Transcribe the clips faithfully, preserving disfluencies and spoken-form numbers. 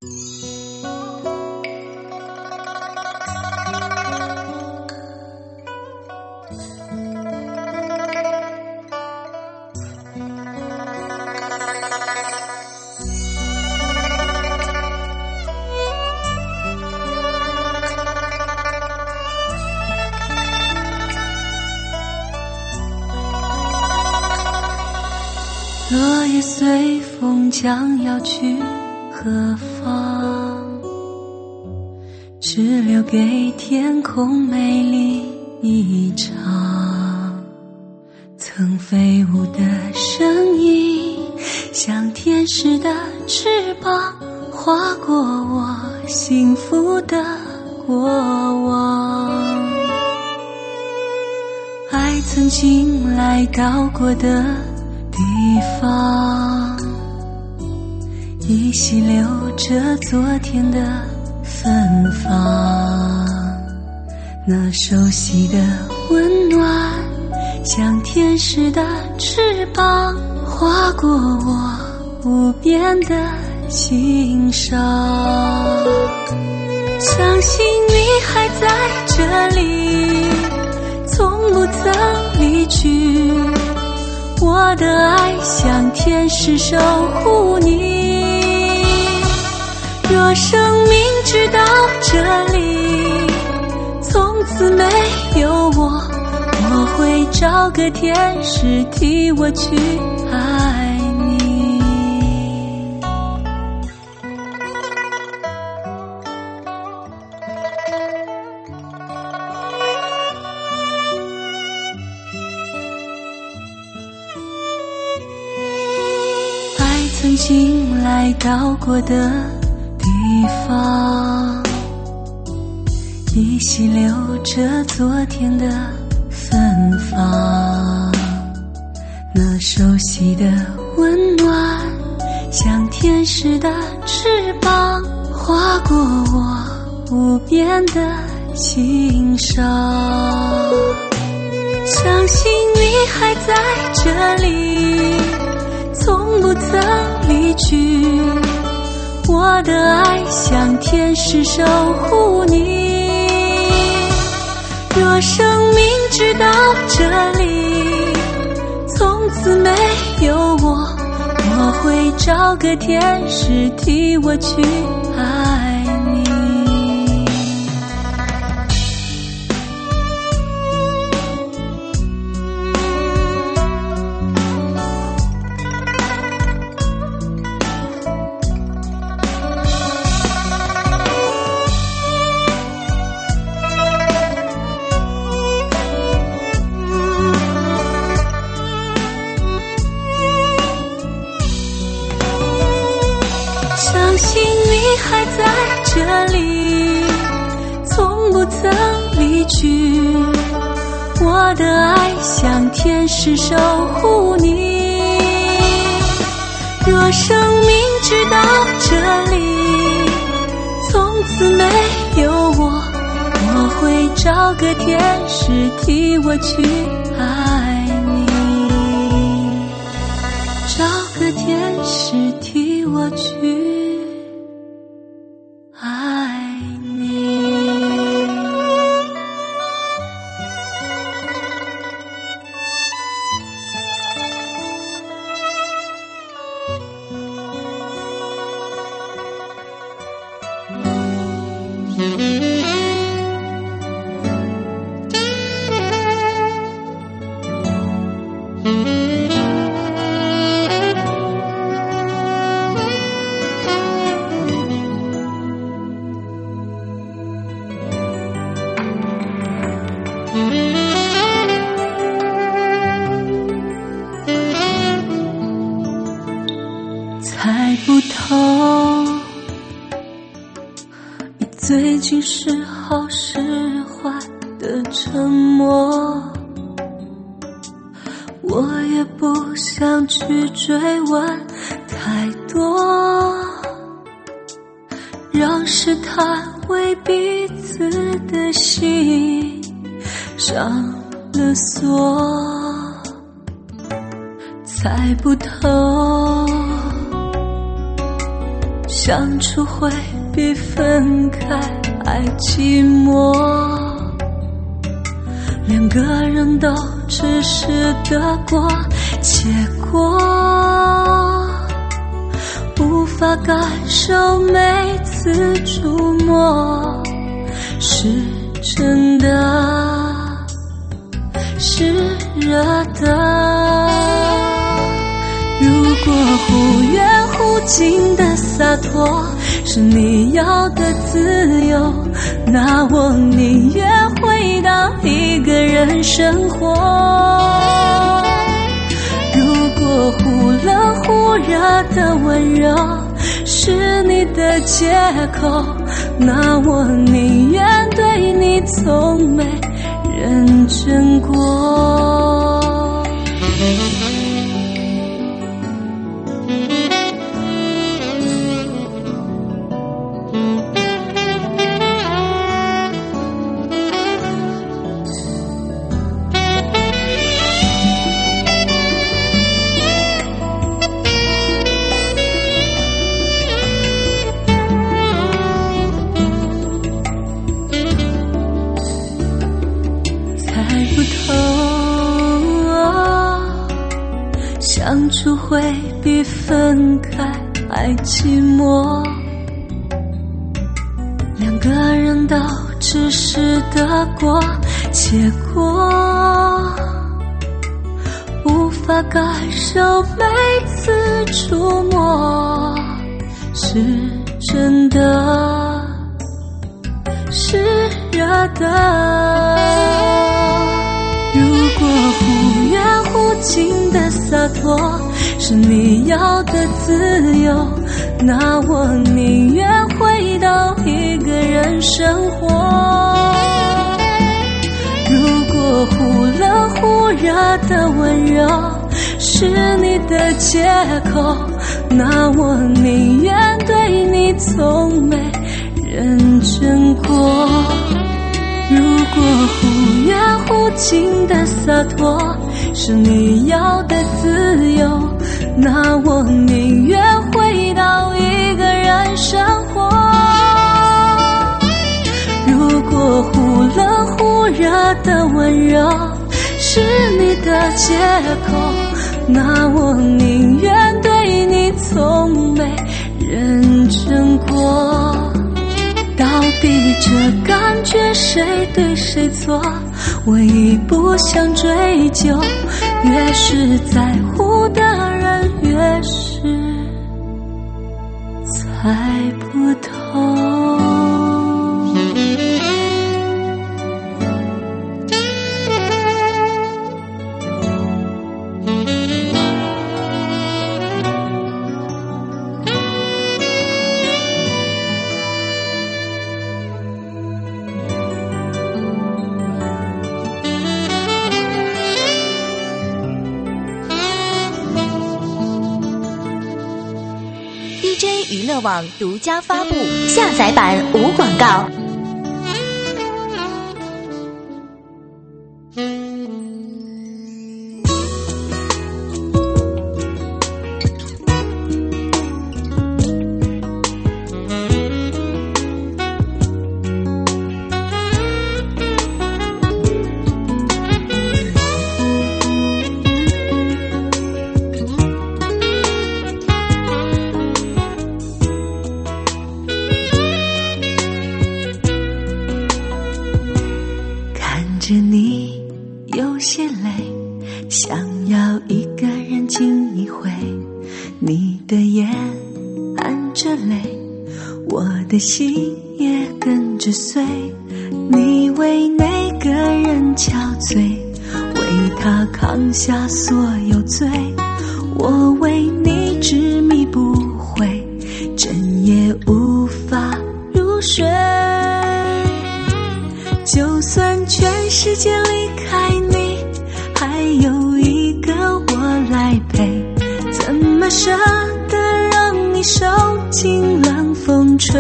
落叶随风将要去何方，只留给天空美丽一场。曾飞舞的声音，像天使的翅膀，划过我幸福的过往。爱曾经来到过的地方，依稀留着昨天的芬芳。那熟悉的温暖，像天使的翅膀，划过我无边的心上。相信你还在这里，从不曾离去。我的爱像天使守护你，若生命直到这里，从此没有我，我会找个天使替我去爱你。爱曾经来到过的地方，依稀留着昨天的芬芳。那熟悉的温暖，像天使的翅膀，划过我无边的心上。相信你还在这里，从不曾离去。我的爱像天使守护你，若生命直到这里，从此没有我，我会找个天使替我去爱你。相信你还在这里，从不曾离去。我的爱像天使守护你，若生命直到这里，从此没有我，我会找个天使替我去爱你，找个天使替我去爱你。猜不透你最近是好是坏的沉默，我也不想去追问太多，让试探为彼此的心上了锁。猜不透相处会比分开还寂寞，两个人都只是得过且过，无法感受每次触摸是真的是热的。如果忽远忽近的洒脱是你要的自由，那我宁愿回到一个人生活。如果忽冷忽热的温柔是你的借口，那我宁愿对你从没认真过。相处会比分开还寂寞，两个人都只是得过且过，无法感受每次触摸是真的是热的。如果忽远忽近的洒脱是你要的自由，那我宁愿回到一个人生活。如果忽冷忽热的温柔是你的借口，那我宁愿对你从没认真过。如果忽远忽近的洒脱是你要的自由，那我宁愿回到一个人生活。如果忽冷忽热的温柔是你的借口，那我宁愿对你从没认真过。到底这感觉谁对谁错，我已不想追究，越是在乎的人越是猜不透。 D J 娱乐网独家发布，下载版无广告。 着你有些累，想要一个人静一回，你的眼含着泪，我的心也跟着碎。你为那个人憔悴，为他扛下所有罪，我为你执迷不悔，整夜无法入睡。就算全世界离开你，还有一个我来陪，怎么舍得让你受尽冷风吹。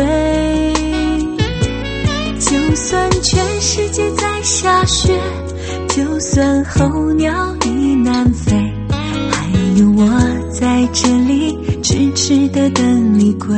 就算全世界在下雪，就算候鸟已南飞，还有我在这里痴痴地等你归。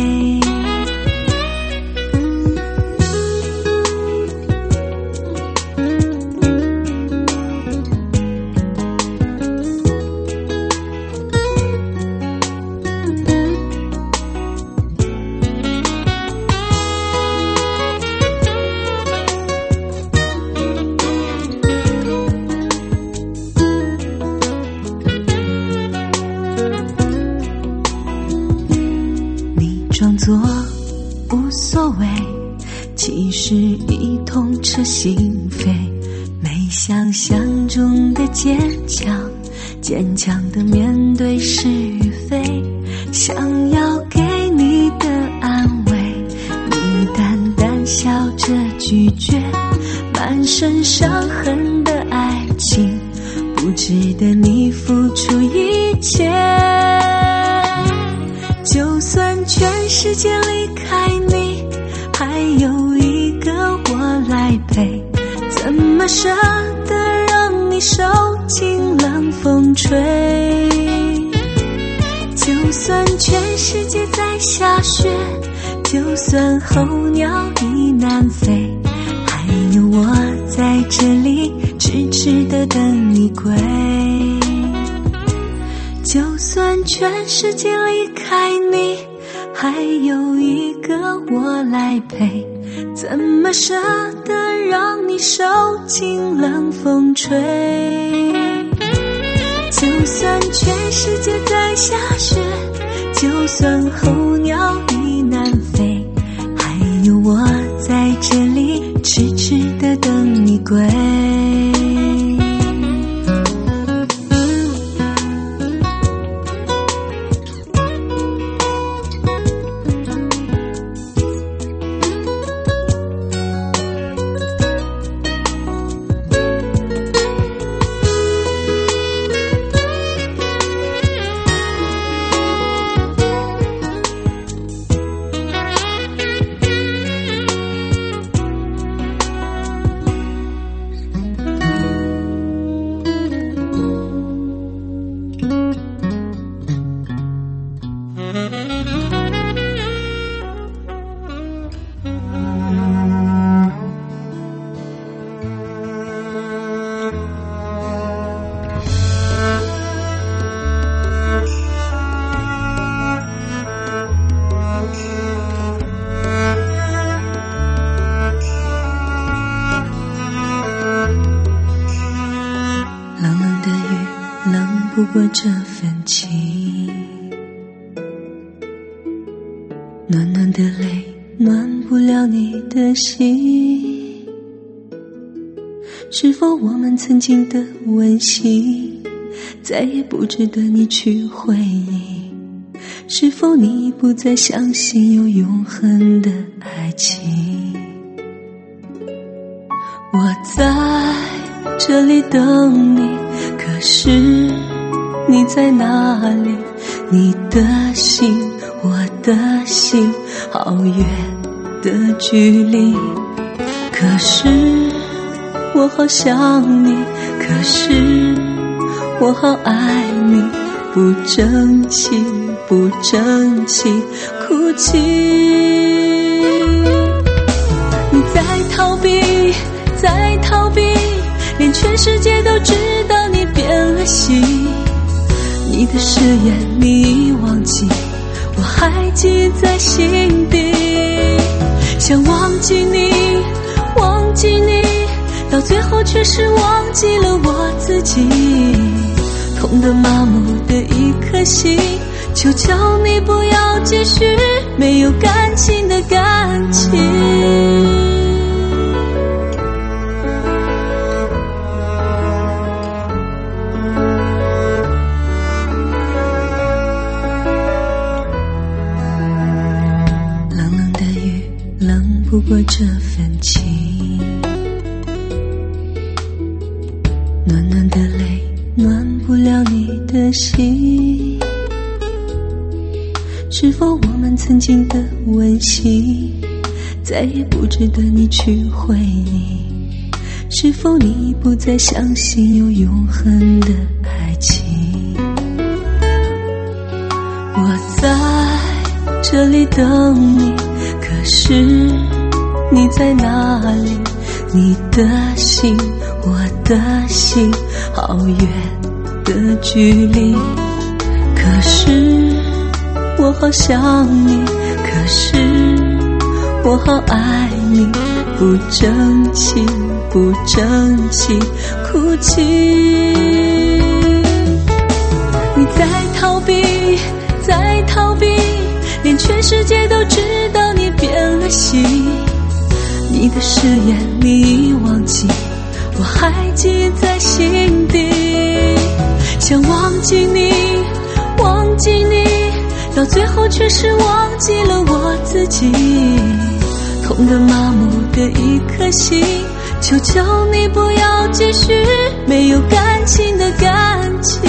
装作无所谓，其实已痛彻心扉，没想象中的坚强，坚强的面对是与非，想要给你的安慰，你淡淡笑着拒绝，满身伤痕的爱情，不值得你付出一切。就算全世界离开你，还有一个我来陪，怎么舍得让你受尽冷风吹。就算全世界在下雪，就算候鸟已南飞，还有我在这里痴痴地等你归。就算全世界离开你，还有一个我来陪，怎么舍得让你受尽冷风吹。就算全世界在下雪，就算候鸟已南飞，还有我在这里痴痴地等你归。不过这份情，暖暖的泪暖不了你的心。是否我们曾经的温馨再也不值得你去回忆？是否你不再相信有永恒的爱情？我在这里等你，可是你在哪里？你的心，我的心，好远的距离。可是我好想你，可是我好爱你，不争气，不争气，哭泣。你在逃避，在逃避，连全世界都知道你变了心。你的誓言你已忘记，我还记在心底。想忘记你，忘记你，到最后却是忘记了我自己。痛得麻木的一颗心，求求你不要继续没有感情的感情。不过这份情，暖暖的泪暖不了你的心。是否我们曾经的温馨再也不值得你去回忆？是否你不再相信有永恒的爱情？ 这里等你，可是你在哪里？你的心，我的心，好远的距离。可是我好想你，可是我好爱你，不争气，不争气，哭泣。你在逃避，在逃避，连全世界都知道你变了心。你的誓言你已忘记，我还记在心底。想忘记你，忘记你，到最后却是忘记了我自己。痛得麻木的一颗心，求求你不要继续没有感情的感情。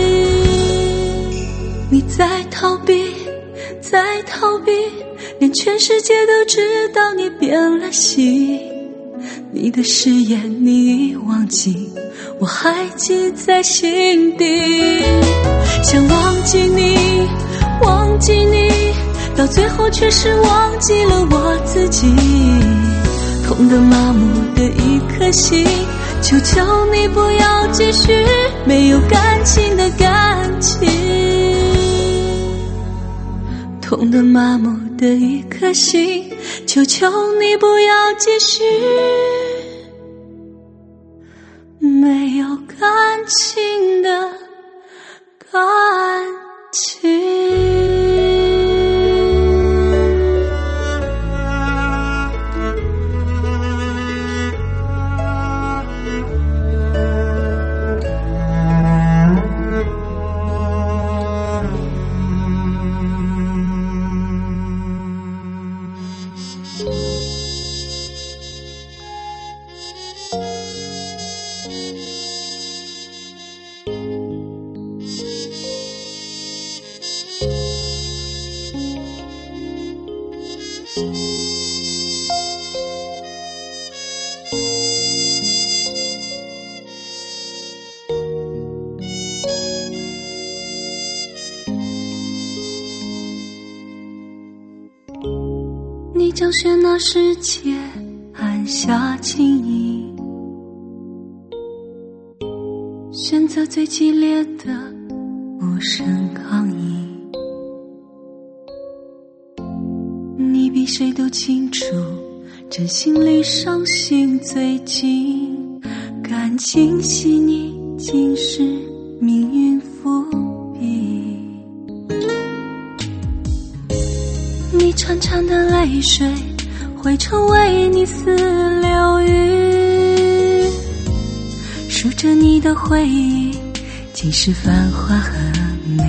你在逃避，在逃避，连全世界都知道你变了心。你的誓言你已忘记，我还记在心底。想忘记你，忘记你，到最后却是忘记了我自己。痛得麻木的一颗心，求求你不要继续没有感情的感情。痛得麻木的一颗心，求求你不要继续没有感情的感情。你将喧闹世界按下静音，选择最激烈的无声抗议。你比谁都清楚，真心离伤心最近，感情细腻竟是命运伏笔。你潺潺的泪水会成为你似流语，数着你的回忆尽是繁华和美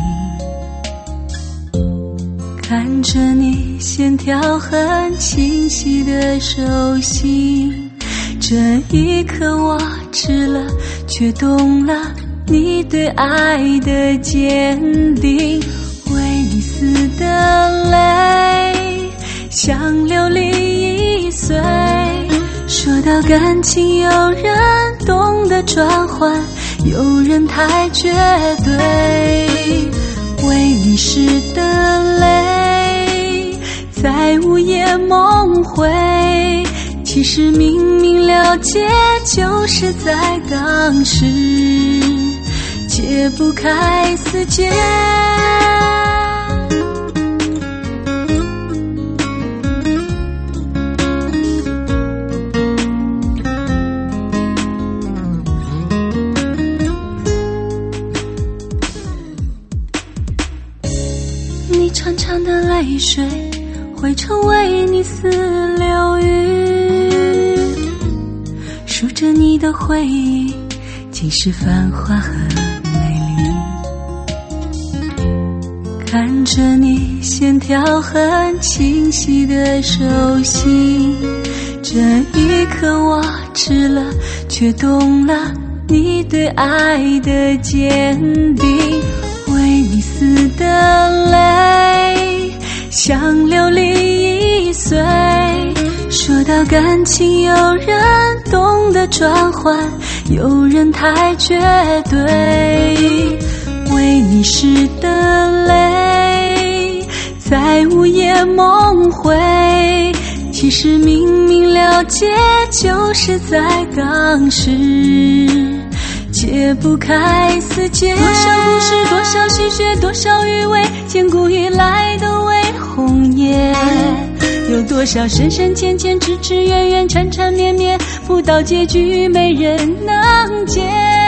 丽。看着你线条很清晰的手心，这一刻我知了却懂了你对爱的坚定。为你死的泪像琉璃易碎，说到感情有人懂得转换，有人太绝对。为你湿的泪在午夜梦回，其实明明了解就是在当时解不开死结。你潺潺的泪水会成为你似流语，数着你的回忆尽是繁华和美丽。看着你线条很清晰的手心，这一刻我知了却懂了你对爱的坚定。为你死的泪像琉璃易碎，说到感情有人懂得转换，有人太绝对。为你湿的泪在午夜梦回，其实明明了解，就是在当时解不开死结。多少故事，多少心血，多少余味，千古以来都为红颜。有多少深深浅浅，痴痴怨怨，缠缠绵绵，不到结局没人能解。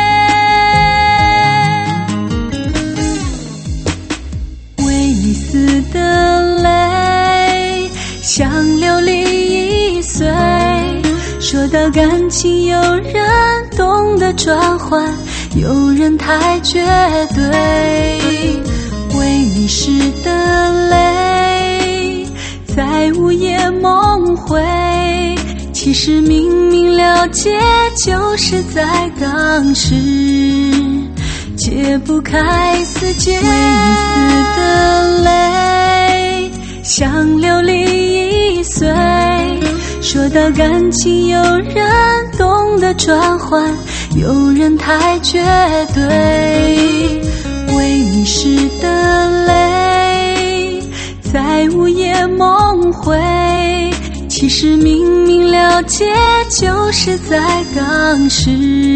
为你死的泪，像琉璃易碎。说到感情，有人懂得转换，有人太绝对。为你湿的泪，在午夜梦回，其实明明了解，就是在当时解不开死结。为你死的泪，像琉璃易碎。说到感情，有人懂得转换，有人太绝对。为你湿的泪，在午夜梦回，其实明明了解，就是在当时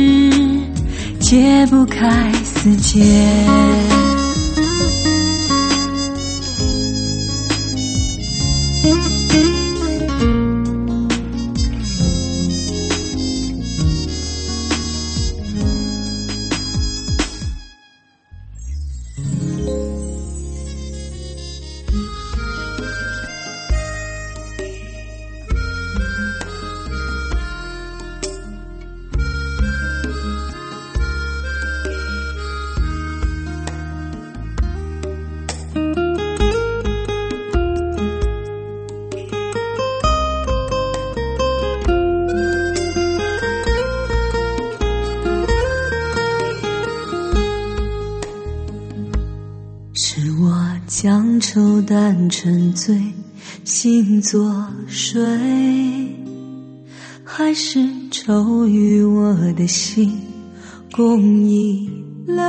解不开死结。将愁淡沉醉，心作水，还是愁与我的心共一泪。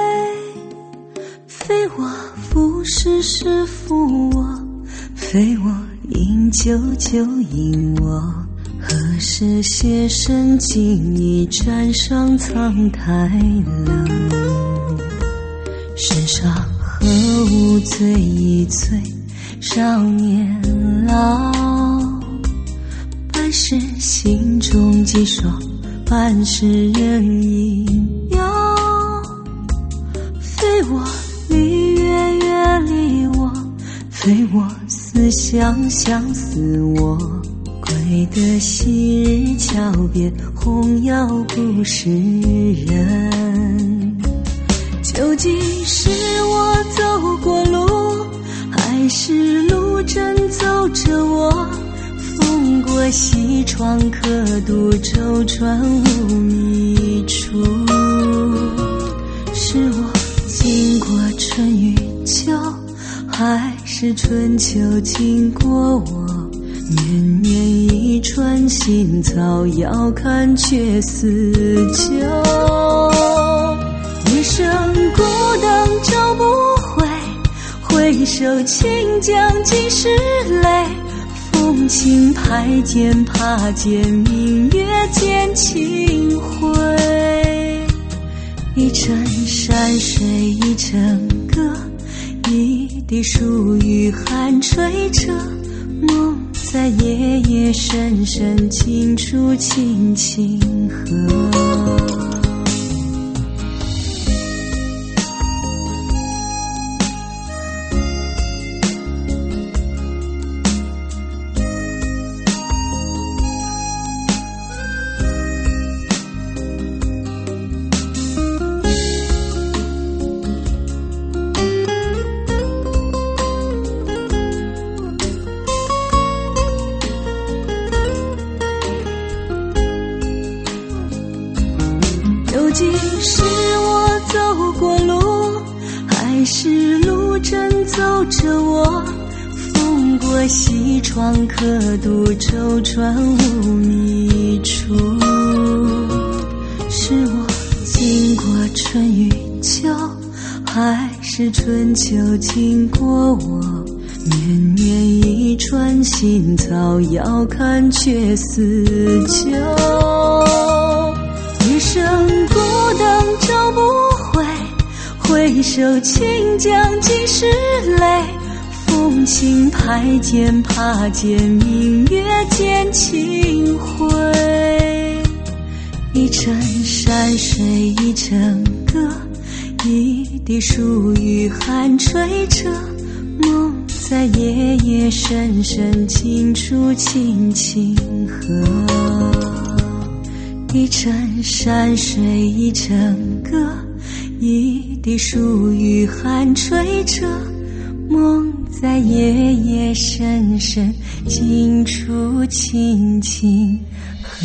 非我负是是负我，非我饮酒就饮我。何时携身尽已沾上苍苔冷，世上何无醉一醉少年老。半世心中寄守，半世人应有。非我离月月离我，非我思乡相思我。归得昔日桥边，红药不是人。究竟是我走过路，还是路正走着我？风过西窗刻度，舟船无觅处。是我经过春与秋，还是春秋经过我？绵绵一川新草，遥看却似旧。一生孤灯照不回，回首清江几时泪。风轻拍剑怕见明月见清辉。一程山水一程歌，一滴疏雨寒吹着。梦在夜夜深深清楚清清河。究竟是我走过路，还是路正走着我？风过西窗刻度，舟船无觅处。是我经过春与秋，还是春秋经过我？ 绵绵一串心草，遥看却似旧。一生孤灯照不回，回首轻将尽是泪。风轻拍剑，怕剑明月见清辉。一程山水一程歌，一滴疏雨寒吹着，梦在夜夜深深清楚轻轻和。一程山水一程歌，一滴疏雨寒吹着，梦在夜夜深深清楚轻轻和。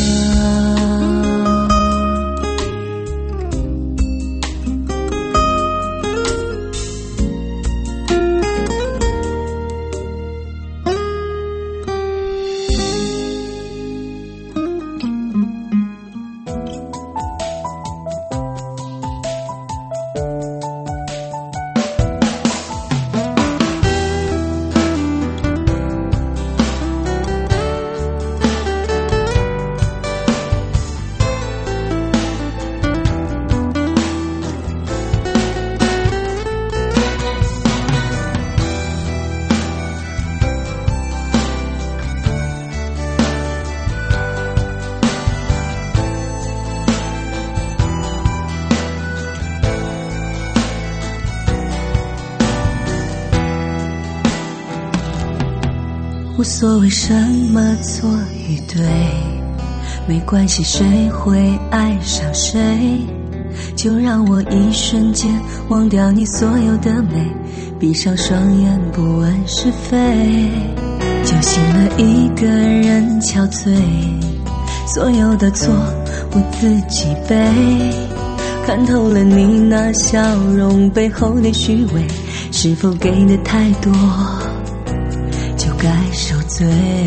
无所谓什么错与对，没关系谁会爱上谁，就让我一瞬间忘掉你所有的美，闭上双眼不问是非，就信了一个人憔悴，所有的错我自己背，看透了你那笑容背后的虚伪，是否给的太多该受罪，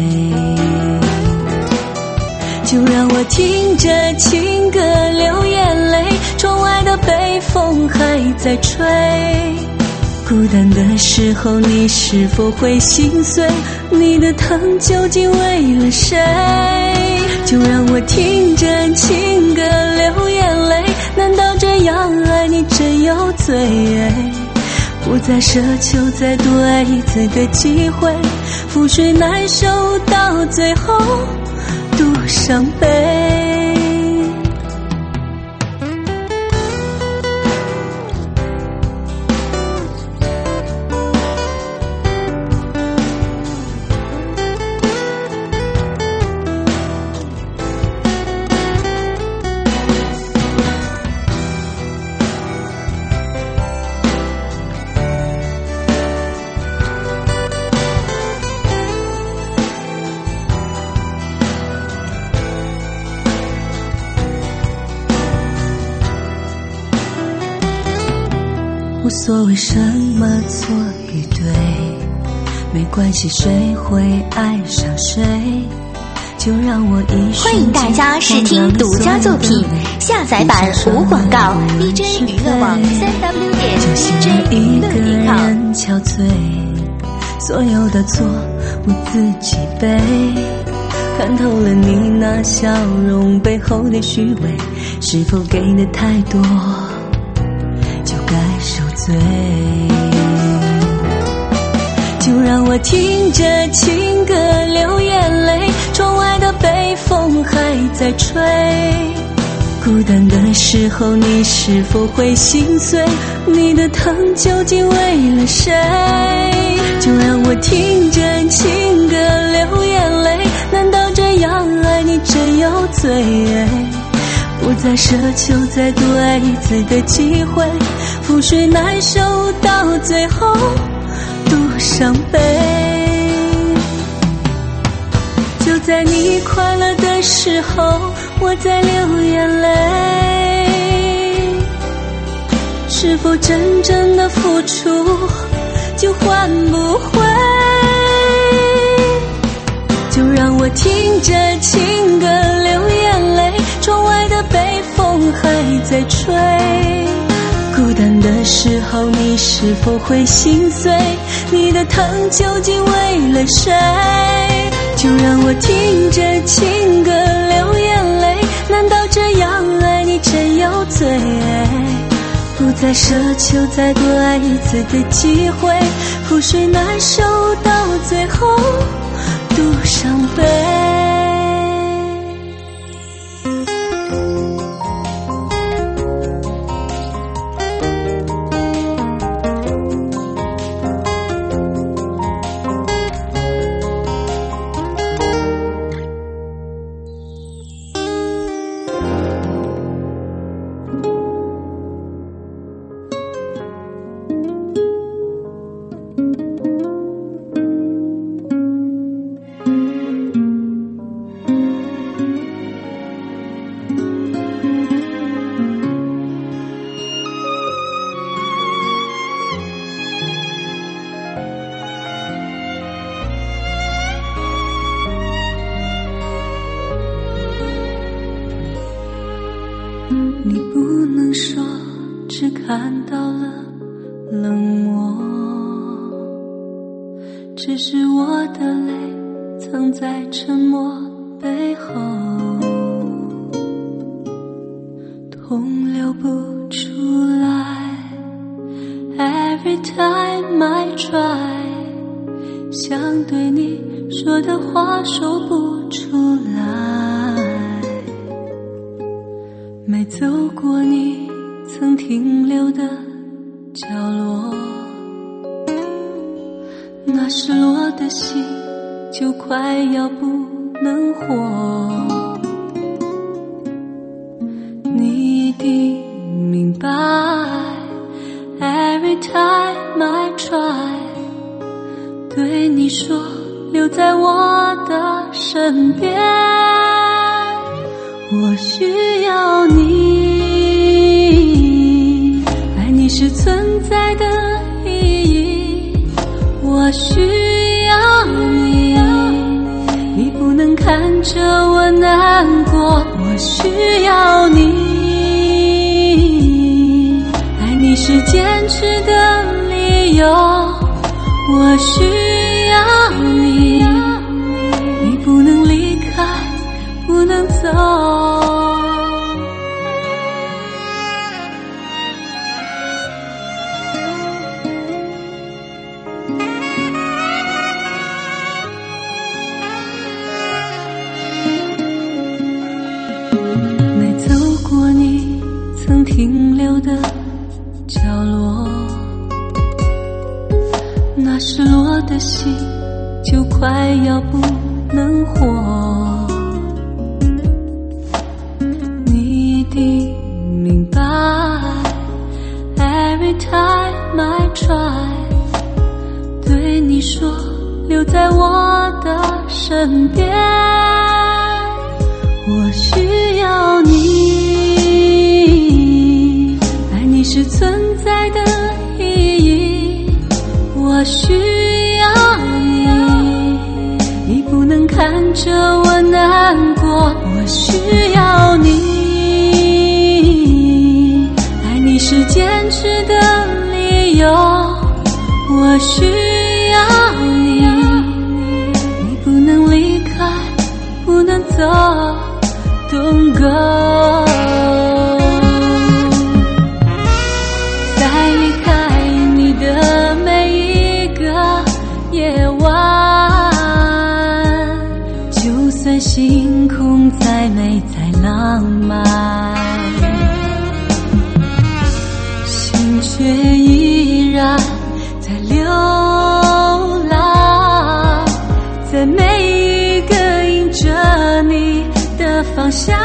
就让我听着情歌流眼泪，窗外的北风还在吹，孤单的时候你是否会心碎，你的疼究竟为了谁，就让我听着情歌流眼泪，难道这样爱你真有罪，不再奢求再多一次的机会，覆水难收到最后独伤悲。无所谓什么错与对，没关系谁会爱上谁，就让我一瞬间欢迎大家试听独家作品，下载版无广告 D J 娱乐网三 w 点 D J 娱乐点 com。 憔悴，所有的错我自己背，看透了你那笑容背后的虚伪，是否给的太多就该受罪，就让我听着情歌流眼泪，窗外的北风还在吹，孤单的时候你是否会心碎，你的疼究竟为了谁，就让我听着情歌流眼泪，难道这样爱你真有罪，不再奢求再多一次的机会，覆水难收到最后独伤悲，就在你快乐的时候我在流眼泪，是否真正的付出就换不回，就让我听着情歌流眼泪，窗外的北风还在吹，孤单的时候你是否会心碎， 你的疼究竟为了谁？就让我听着情歌流眼泪，难道这样爱你真有罪？不再奢求再多爱一次的机会，覆水难收，到最后独伤悲。你不能说只看到了冷漠，只是我的泪藏在沉默背后，痛流不出来。 Every time I try， 想对你说的话说不出来，没走过你曾停留的角落，那失落的心就快要不能活。你一定明白 Every time I try， 对你说留在我的身边，我需要你，爱你是存在的意义，我需要你，你不能看着我难过，我需要你，爱你是坚持的理由，我需要你，你不能离开，不能走。没走过你曾停留的角落，那失落的心就快要不能活。你一定明白 Every time I try， 对你说留在我的身边，我需要你，爱你是存在的意义，我需要你，你不能看着我难过，我需要你，爱你是坚持的理由，我需要你，你不能离开，不能走， Don't go。 在离开你的每一个夜晚，就算星空再美再浪漫，心却依然在流浪，在每一个迎着你的方向。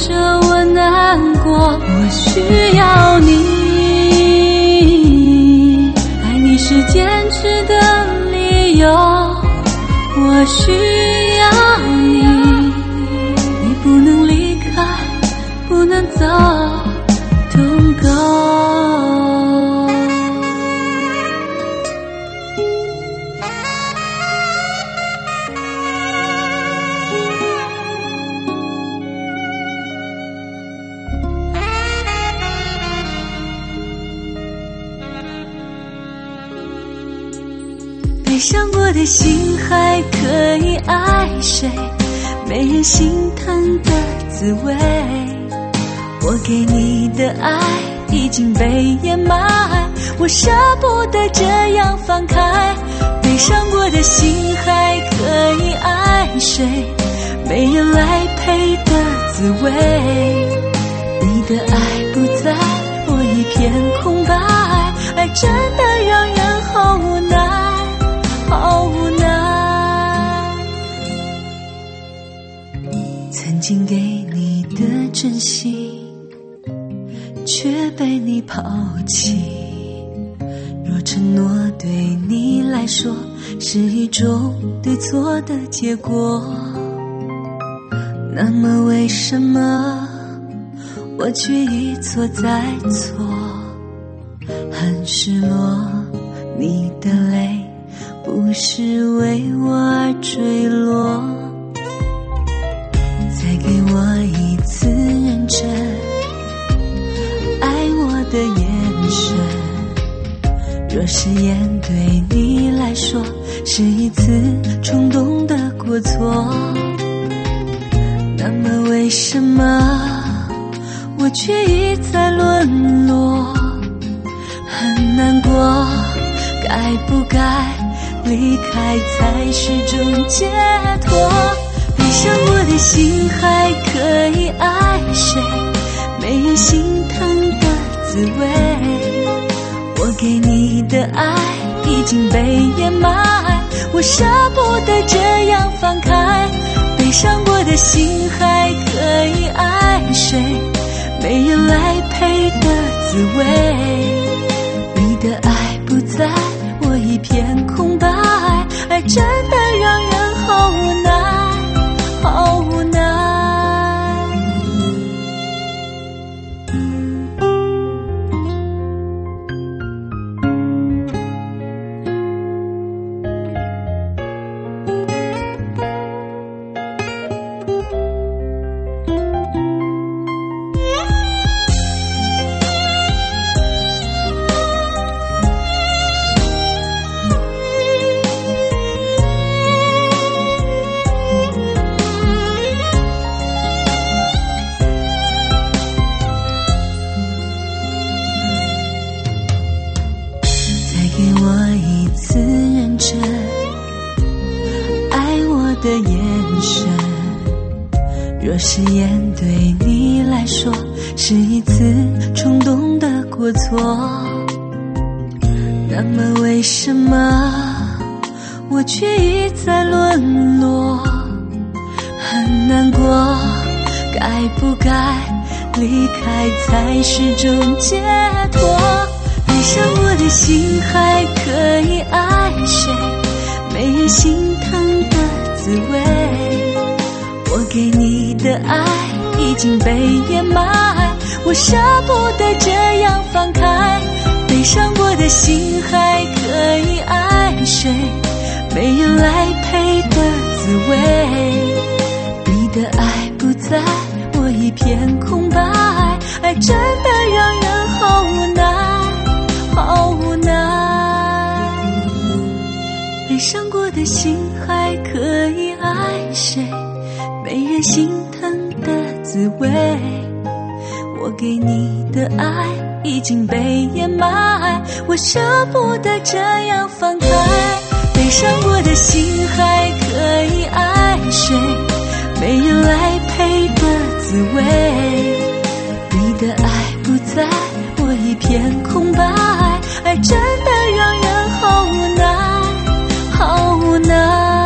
着我难过。我需要你，爱你是坚持的理由。我需要你，你不能离开，不能走，Don't go。悲伤过的心还可以爱谁？没人心疼的滋味。我给你的爱已经被掩埋，我舍不得这样放开。悲伤过的心还可以爱谁？没人来陪的滋味。你的爱不在，我一片空白，爱真的让人好无奈，好无奈。曾经给你的真心，却被你抛弃。若承诺对你来说是一种对错的结果，那么为什么我却一错再错？很失落，你的泪不是为我而坠落。再给我一次认真爱我的眼神，若誓言对你来说是一次冲动的过错，那么为什么我却一再沦落？很难过，该不该离开才是种解脱？悲伤过的心还可以爱谁？没人心疼的滋味。我给你的爱已经被掩埋，我舍不得这样放开。悲伤过的心还可以爱谁？没人来陪的滋味。你的爱不在，我一片空白，爱真的让人好无奈，好无奈。的眼神，若誓言对你来说是一次冲动的过错，那么为什么我却一再沦落？很难过，该不该离开才是种解脱？悲伤过的心还可以爱谁？没人心疼的滋味。我给你的爱已经被掩埋，我舍不得这样放开。悲伤过的心还可以爱谁？没人来陪的滋味。你的爱不在，我一片空白，爱真的让人好无奈，好无奈。悲伤过的心还可以爱谁？没人心疼的滋味。我给你的爱已经被掩埋，我舍不得这样放开。悲伤过的心还可以爱谁？没人来陪的滋味。你的爱不在，我一片空白，爱真的让人好无奈，好无奈。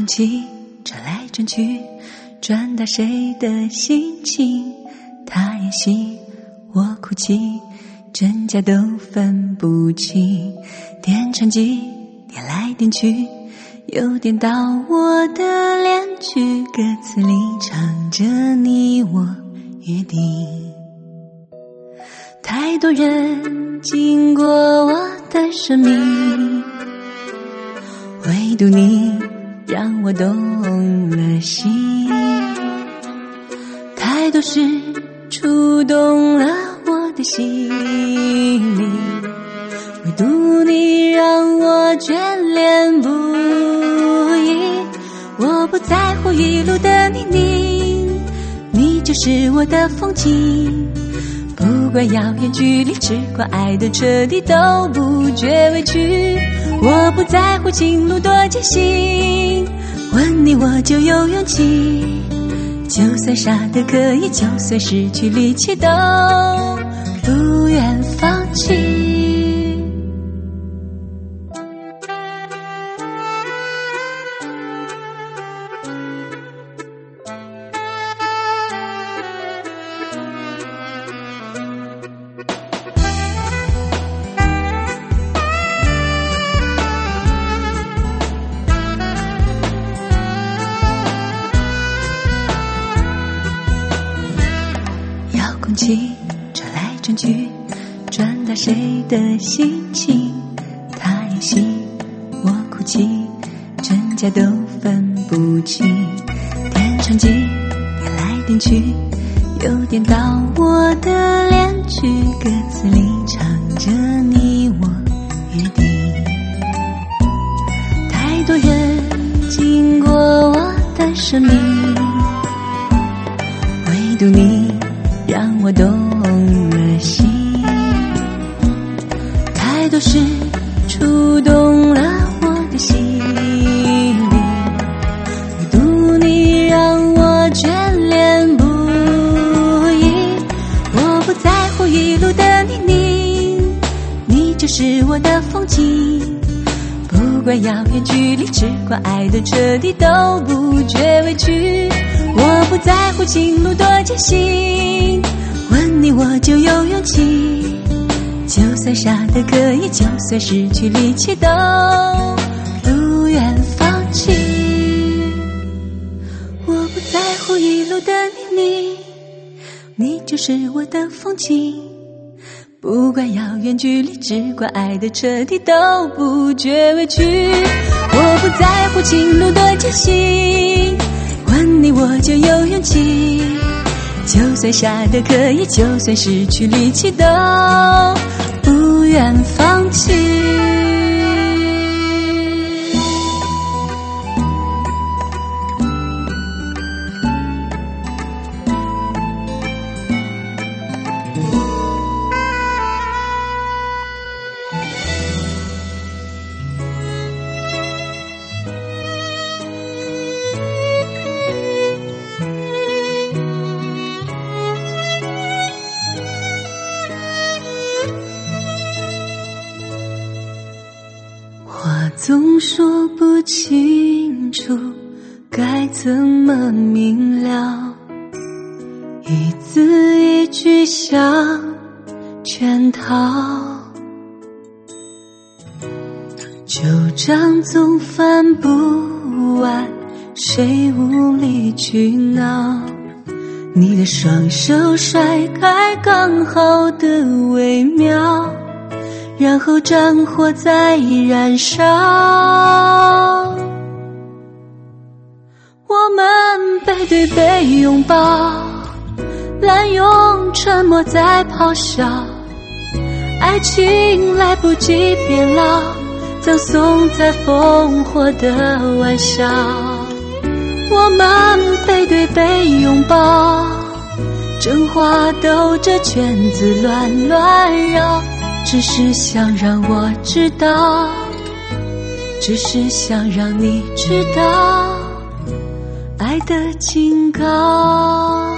气转来转去，转到谁的心情，他也喜我哭泣，真假都分不清。点唱机点来点去，又点到我的恋曲，歌词里唱着你我约定。太多人经过我的生命，唯独你让我动了心。太多事触动了我的心灵，唯独你让我眷恋不已。我不在乎一路的泥泞，你就是我的风景。不管遥远距离，只管爱的彻底，都不觉委屈。我不在乎情路多艰辛，吻你我就有勇气。就算傻得可以，就算失去力气，都不愿放弃。气转来转去，转到谁的心情，他也喜我哭泣，真假都分不清。点唱机点来点去，又点到我的恋曲，歌词里唱着你我约定。太多人经过我的生命，唯独你让我动了心。太多事触动了我的心灵，唯独你让我眷恋不已。我不在乎一路的泥泞，你就是我的风景。不管遥远距离，只管爱的彻底，都不觉委屈。我不在乎情路多艰辛，吻你我就有勇气。就算傻得可以，就算失去力气，都不愿放弃。我不在乎一路的泥泞，你就是我的风景。不管遥远距离，只管爱的彻底，都不觉委屈。我不在乎情路多艰辛，吻你我就有勇气。就算傻得可以，就算失去力气，都不愿放弃。话总说不清楚，该怎么明了？一字一句像圈套，旧账总翻不完，谁无理取闹？你的双手甩开刚好的微妙，然后战火在燃烧。我们背对背拥抱，滥用沉默在咆哮，爱情来不及变老，葬送在烽火的玩笑。我们背对背拥抱，真话兜着圈子乱乱绕，只是想让我知道，只是想让你知道爱的警告。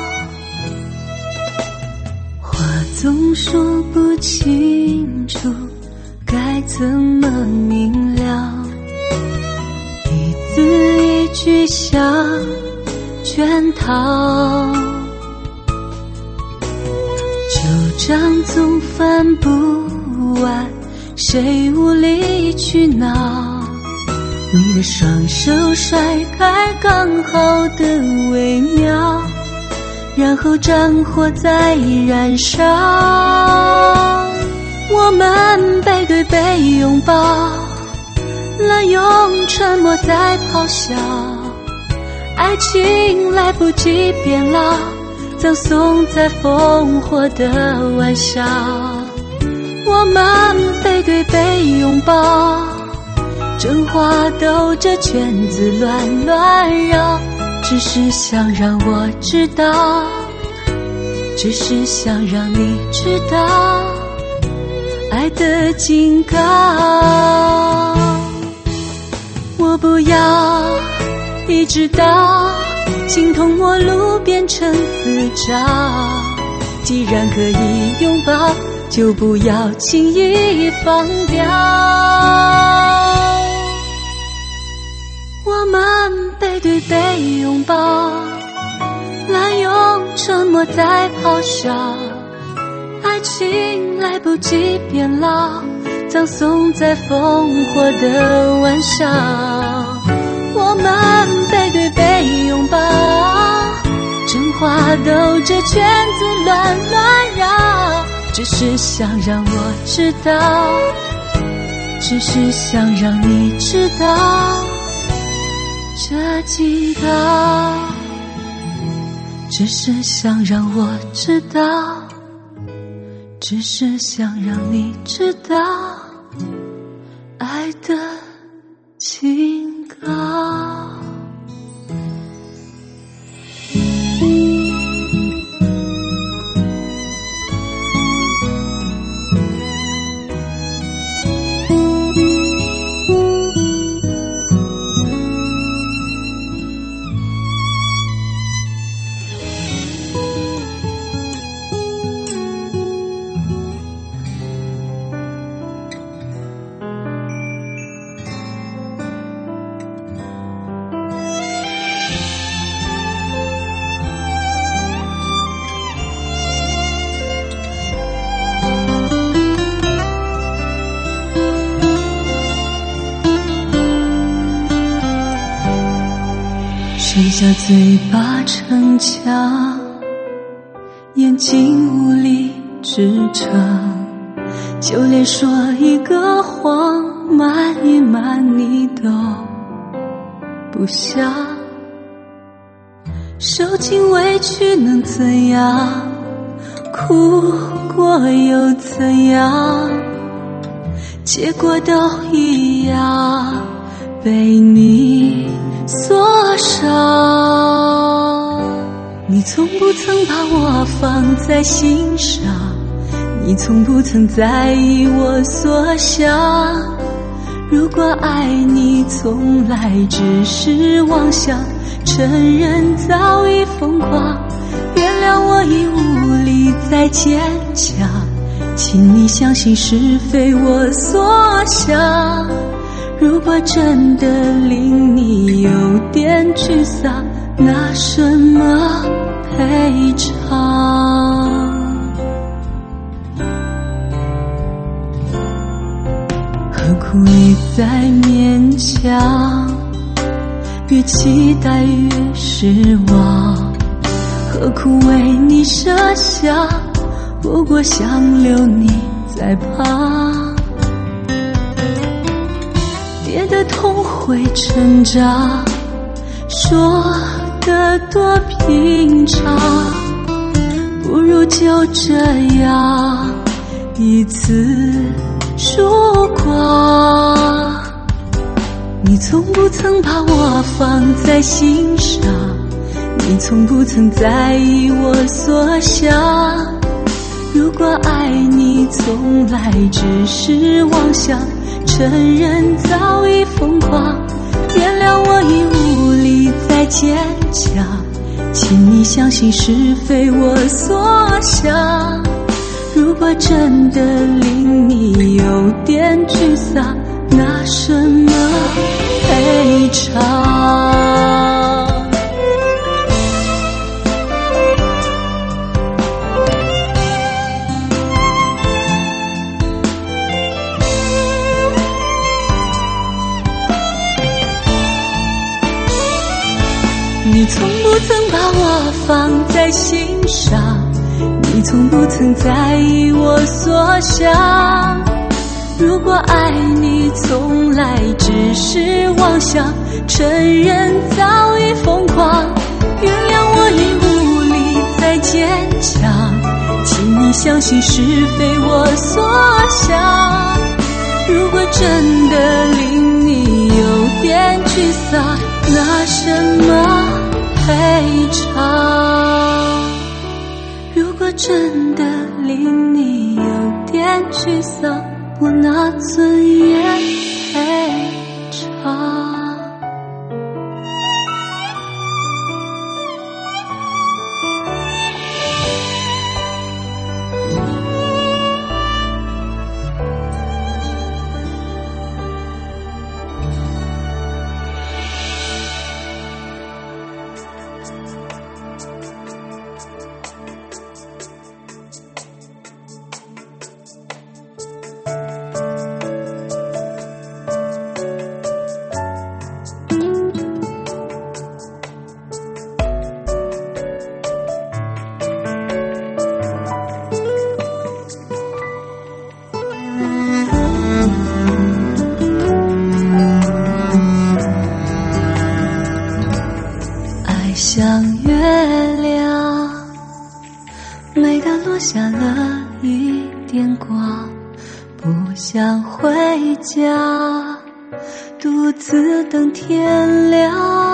话总说不清楚，该怎么明了？一字一句像圈套，旧账总翻不完，谁无理取闹？你的双手甩开刚好的微妙，然后战火在燃烧，我们背对背拥抱，滥用沉默在咆哮，爱情来不及变老，葬送在烽火的玩笑，我们背对背拥抱，真话兜着圈子乱乱绕，只是想让我知道，只是想让你知道爱的警告。我不要一直到形同陌路变成自找，既然可以拥抱，就不要轻易放掉。我们背对背拥抱，滥用沉默在咆哮，爱情来不及变老，葬送在烽火的玩笑，我们背对背拥抱，真话兜着圈子乱乱绕，只是想让我知道，只是想让你知道这警告，只是想让我知道，只是想让你知道爱的警告。剩下嘴巴逞强，眼睛无力支撑，就连说一个谎瞒一瞒你都不想，受尽委屈能怎样，哭过又怎样，结果都一样，被你所伤。你从不曾把我放在心上，你从不曾在意我所想，如果爱你从来只是妄想，承认早已疯狂，原谅我已无力再坚强，请你相信是非我所想，如果真的令你有点沮丧，拿什么赔偿？何苦一再勉强，越期待越失望，何苦为你设想，不过想留你在旁，跌得痛会成长，说得多平常，不如就这样一次曙光。你从不曾把我放在心上，你从不曾在意我所想，如果爱你从来只是妄想，承认早已疯狂，原谅我已无力再坚强，请你相信是非我所想，如果真的令你有点沮丧，拿什么赔偿。你从不曾把我放在心上，你从不曾在意我所想。如果爱你从来只是妄想，承认早已疯狂，原谅我已无力再坚强，请你相信是非我所想。如果真的令你有点沮丧，拿什么赔偿？如果真的令你有点沮丧，我拿尊严赔偿。像月亮，美得落下了一点光，不想回家，独自等天亮。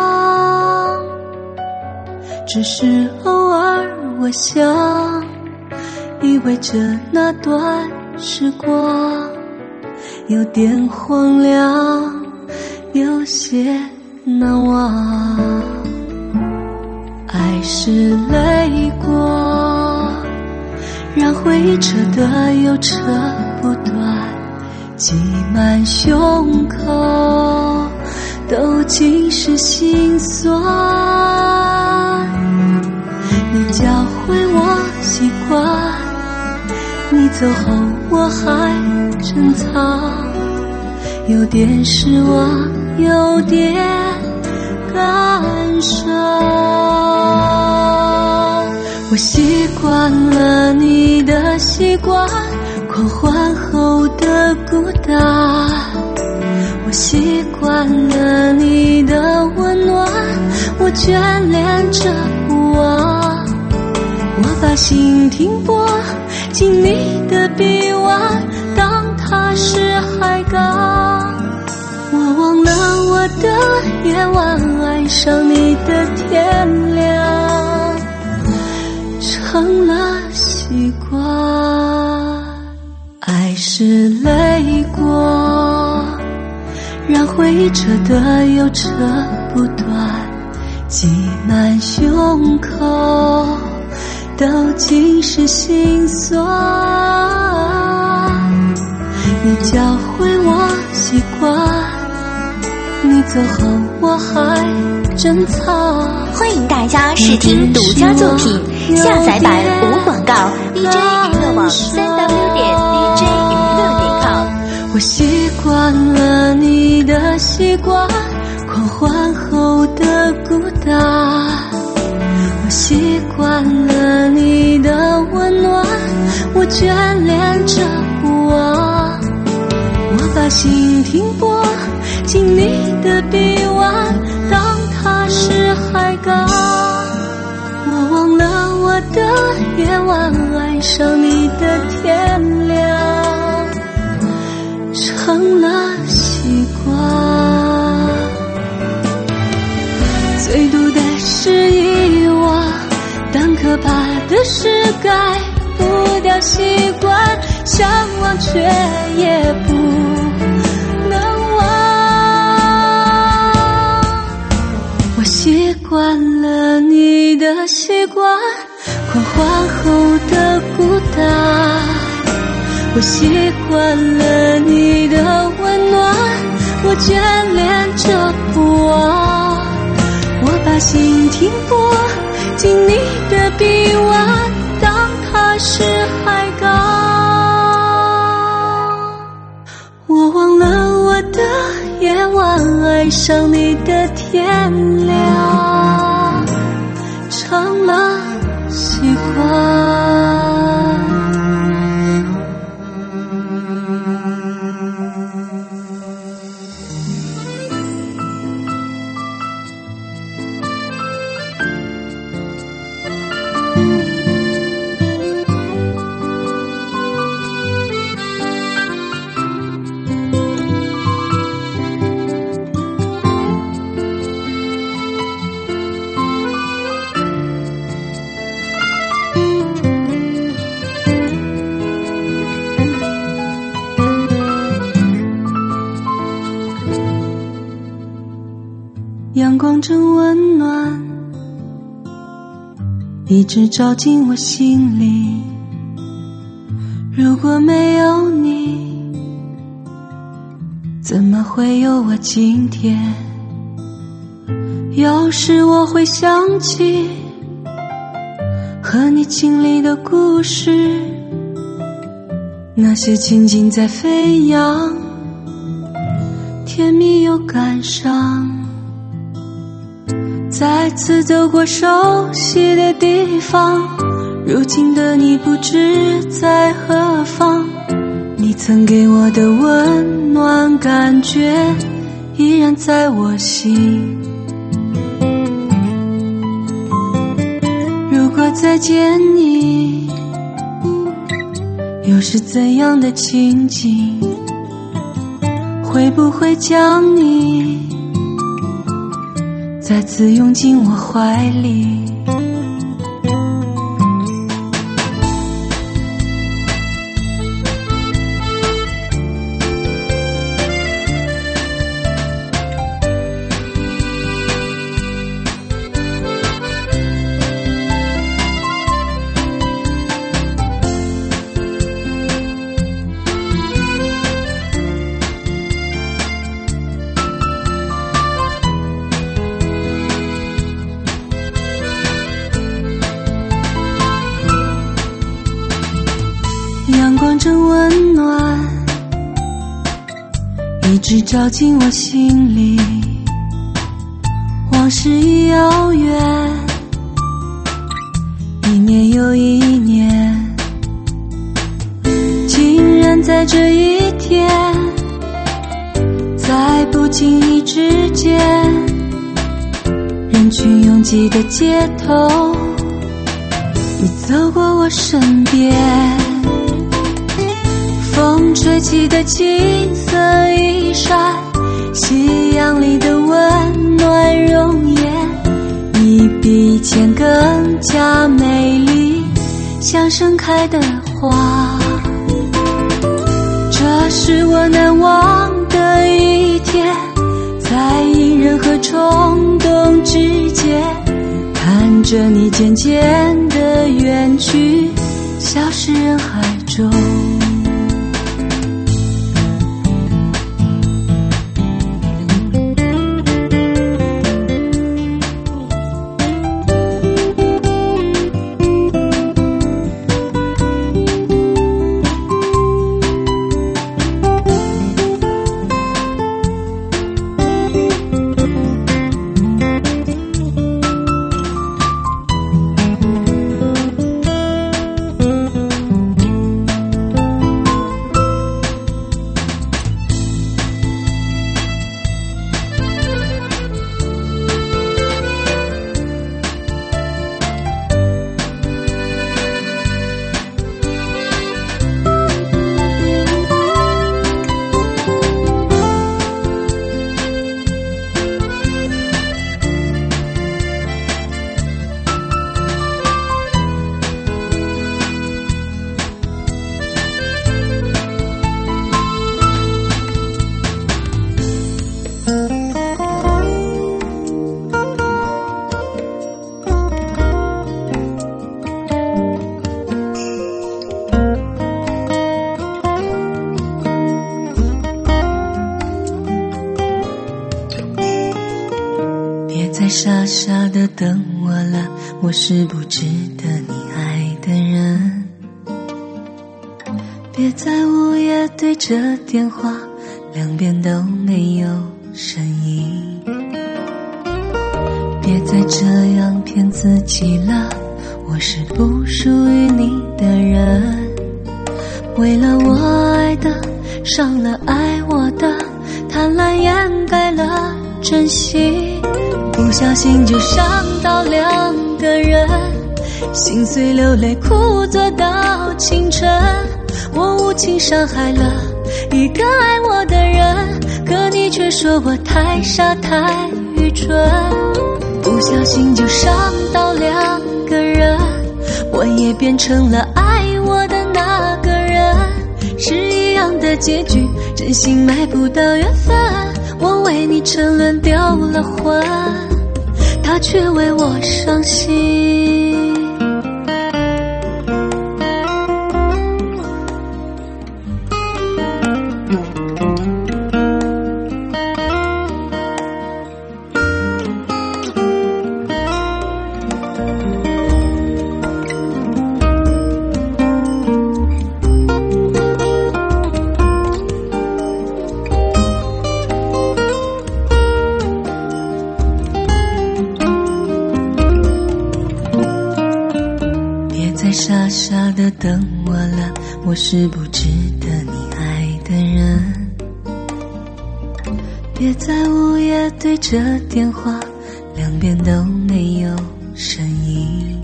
只是偶尔我想，以为这那段时光有点荒凉，有些难忘。爱是泪过，让回忆扯得又扯不断，挤满胸口，都尽是心酸。你教会我习惯，你走后我还珍藏，有点失望，有点感伤。我习惯了你的习惯，狂欢后的孤单。我习惯了你的温暖，我眷恋着不忘。我把心停泊进你的臂弯，当它是海港。我忘了我的夜晚，爱上你的天亮，成了习惯。爱是泪过，让回忆扯得又扯不断，挤满胸口，都尽是心酸。你教会我习惯，你走后我还珍藏。 欢迎大家试听独家作品，下载版无广告 D J 娱乐网三 w 点 D J 娱乐点 com。 我习惯了你的习惯，狂欢后的孤单。我习惯了你的温暖，我眷恋着不忘。我把心停泊进你的臂弯，当它是海港。我忘了我的夜晚，爱上你的天亮，成了习惯。最毒的是遗忘，但可怕的是改不掉习惯，想忘却也不能忘。我习惯了你的习惯，狂欢后的孤单。我习惯了你的温暖， 我眷恋着我，我把心停泊进你的臂弯，当它是海港。我忘了我的夜晚，爱上你的天亮，成了习惯。阳光真温暖，一直照进我心里。如果没有你，怎么会有我今天？有时我会想起和你经历的故事，那些情景在飞扬，甜蜜又感伤。再次走过熟悉的地方，如今的你不知在何方。你曾给我的温暖感觉依然在我心。如果再见你，又是怎样的情景？会不会将你再次拥进我怀里？阳光真温暖，一直照进我心里。往事已遥远，一年又一年，竟然在这一天，在不经意之间，人群拥挤的街头，你走过我身边。风吹起的金色衣衫，夕阳里的温暖容颜，你比以前更加美丽，像盛开的花。这是我难忘的一天，在隐忍和冲动之间，看着你渐渐的远去，消失人海中。 的等我了，我是不值得你爱的人。别在午夜对着电话，两边都没有声音。别再这样骗自己了，我是不属于你的人。为了我爱的，伤了爱我的，贪婪掩盖了珍惜，不小心就伤到两个人，心碎流泪哭坐到清晨。我无情伤害了一个爱我的人，可你却说我太傻太愚蠢，不小心就伤到两个人，我也变成了爱我的那个人，是一样的结局，真心买不到缘分。我为你沉沦丢了魂，他却为我伤心。傻傻的等我了，我是不值得你爱的人。别在午夜对着电话，两边都没有声音。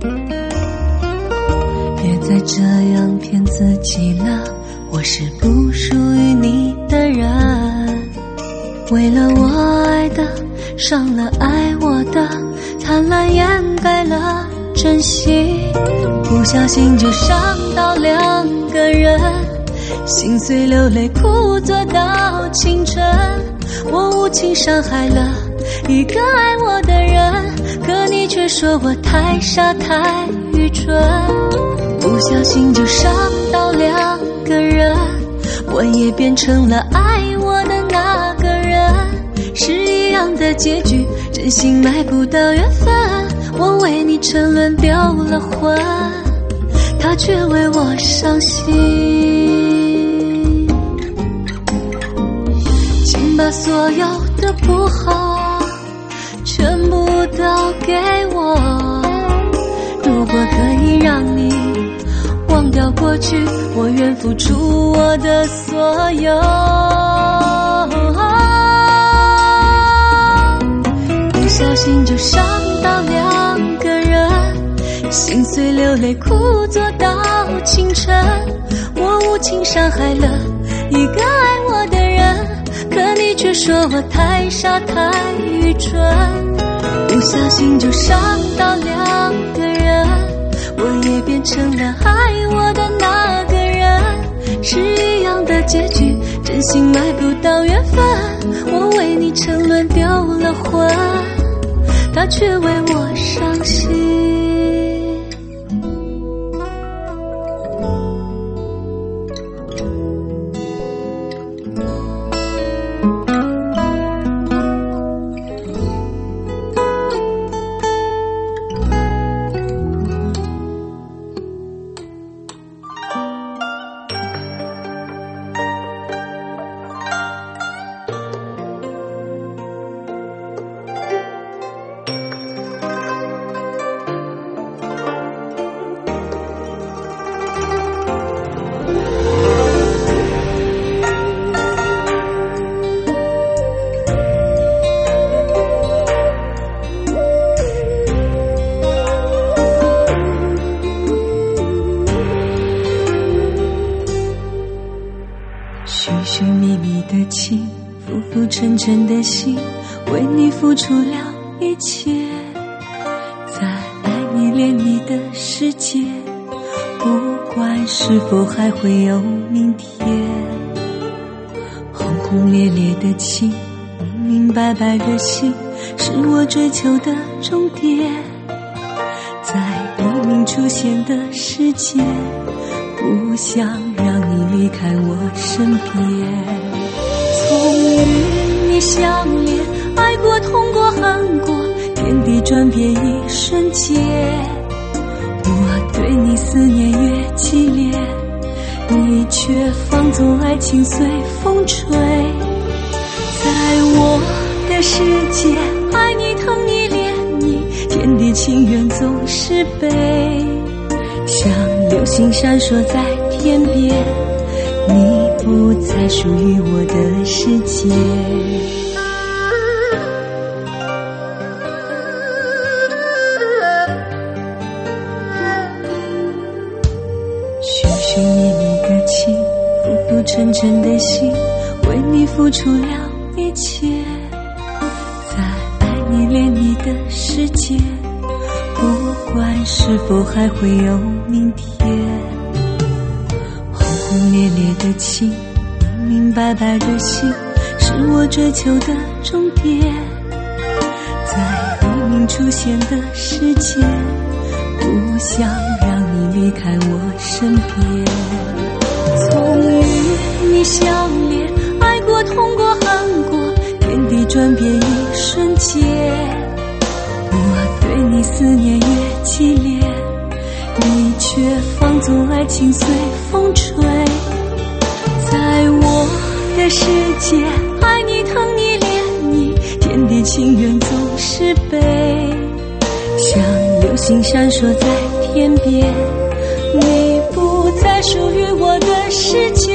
别再这样骗自己了，我是不属于你的人。为了我爱的，伤了爱我的，贪婪掩盖了珍惜，不小心就伤到两个人，心碎流泪哭坐到清晨。我无情伤害了一个爱我的人，可你却说我太傻太愚蠢，不小心就伤到两个人，我也变成了爱我的那个人，是一样的结局，真心买不到缘分。我为你沉沦丢了魂，他却为我伤心。请把所有的不好全部都给我，如果可以让你忘掉过去，我愿付出我的所有。不小心就伤到两个人，心碎流泪哭坐到清晨。我无情伤害了一个爱我的人，可你却说我太傻太愚蠢，不小心就伤到两个人，我也变成了爱我的那个人，是一样的结局，真心买不到缘分。我为你沉沦丢了魂，他却为我伤心。寻觅觅的情，浮浮沉沉的心，为你付出了一切。在爱你恋你的世界，不管是否还会有明天。轰轰烈烈的情，明明白白的心，是我追求的终点。在黎明出现的世界，不想让你离开我身边。从与你相恋，爱过痛过恨过，跌天地转变一瞬间，我对你思念越激烈，你却放纵爱情随风吹。在我的世界，爱你疼你恋你，天地情缘总是悲，像流星闪烁在天边，你不再属于我的世界。寻寻觅觅的情，浮浮沉沉的心，为你付出了一切。在爱你恋你的世界，不管是否还会有明天。轰轰烈烈的情，明明白白的心，是我追求的终点。在黎明出现的世界，不想让你离开我身边。从与你相恋，爱过痛过恨过，天地转变一瞬间，我对你思念越激烈，你却放纵爱情随风吹。在我的世界，爱你疼你恋你，天地情缘总是悲，像流星闪烁在天边，你不再属于我的世界。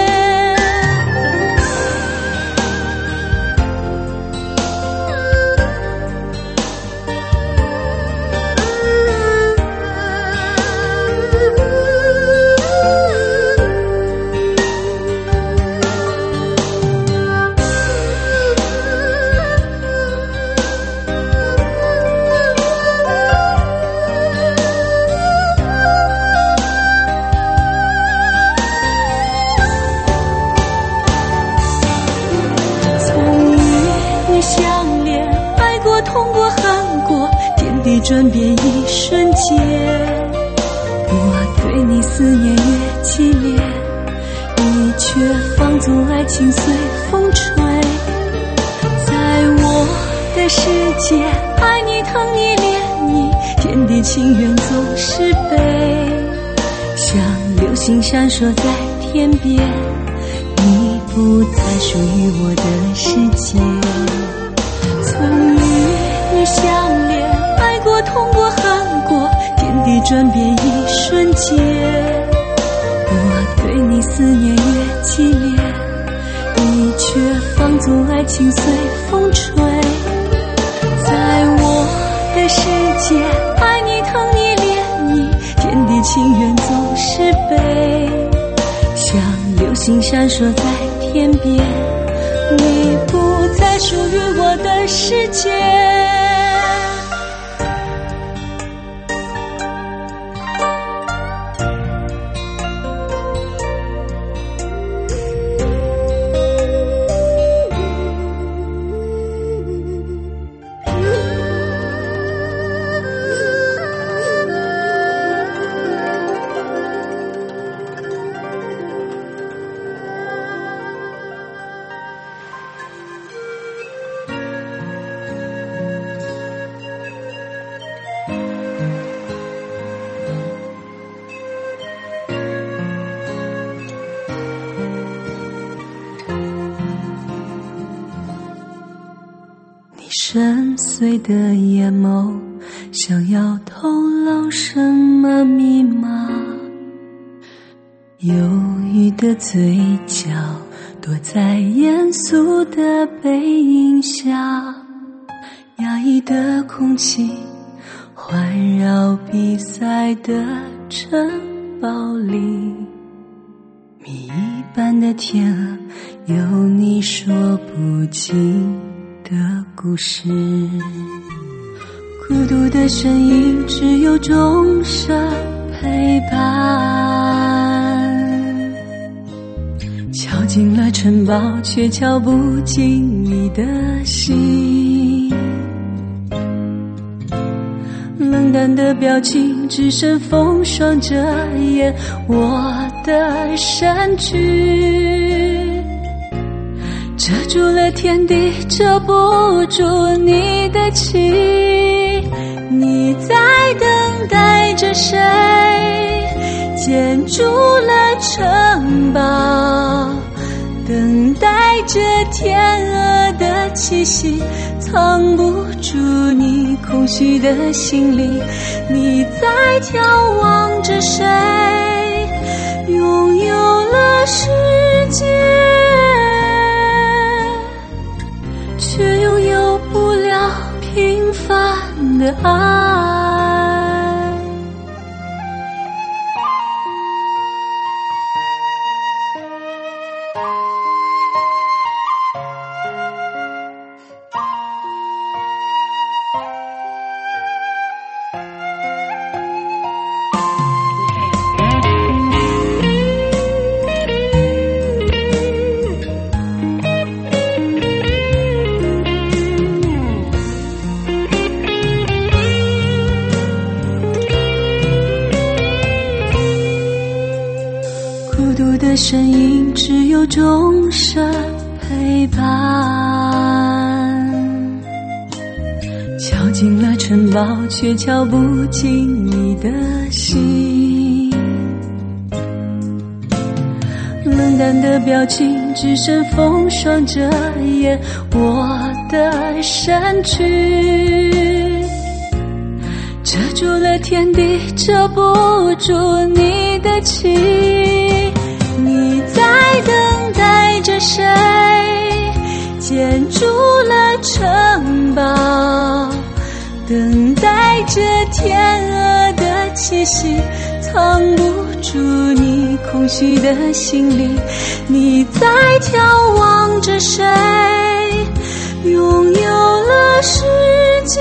转变一瞬间，我对你思念越激烈，你却放纵爱情随风吹。在我的世界，爱你疼你恋你，天地情缘总是悲，像流星闪烁在天边，你不再属于我的世界。从与你相恋，爱过痛过恨过，天地转变一瞬间，我对你思念越激烈，你却放纵爱情随风吹。在我的世界，爱你疼你恋你，天地情缘总是悲，像流星闪烁在天边，你不再属于我的世界。深邃的眼眸，想要透露什么密码？忧郁的嘴角，躲在严肃的背影下，压抑的空气环绕比赛的城堡里，谜一般的天鹅，有你说不尽的故事。孤独的身影，只有钟声陪伴，敲进了城堡，却敲不进你的心。冷淡的表情，只剩风霜遮掩我的身躯。 遮住了天地，遮不住你的情。你在等待着谁？建筑了城堡，等待着天鹅的气息，藏不住你空虚的心里。你在眺望着谁？拥有了世界，却拥有不了平凡的爱。身影只有钟声陪伴，敲进了城堡，却敲不进你的心。冷淡的表情，只剩风霜遮掩我的身躯，遮住了天地，遮不住你的情。你在等待着谁？建筑了城堡，等待着天鹅的气息，藏不住你空虚的心里。你在眺望着谁？拥有了世界，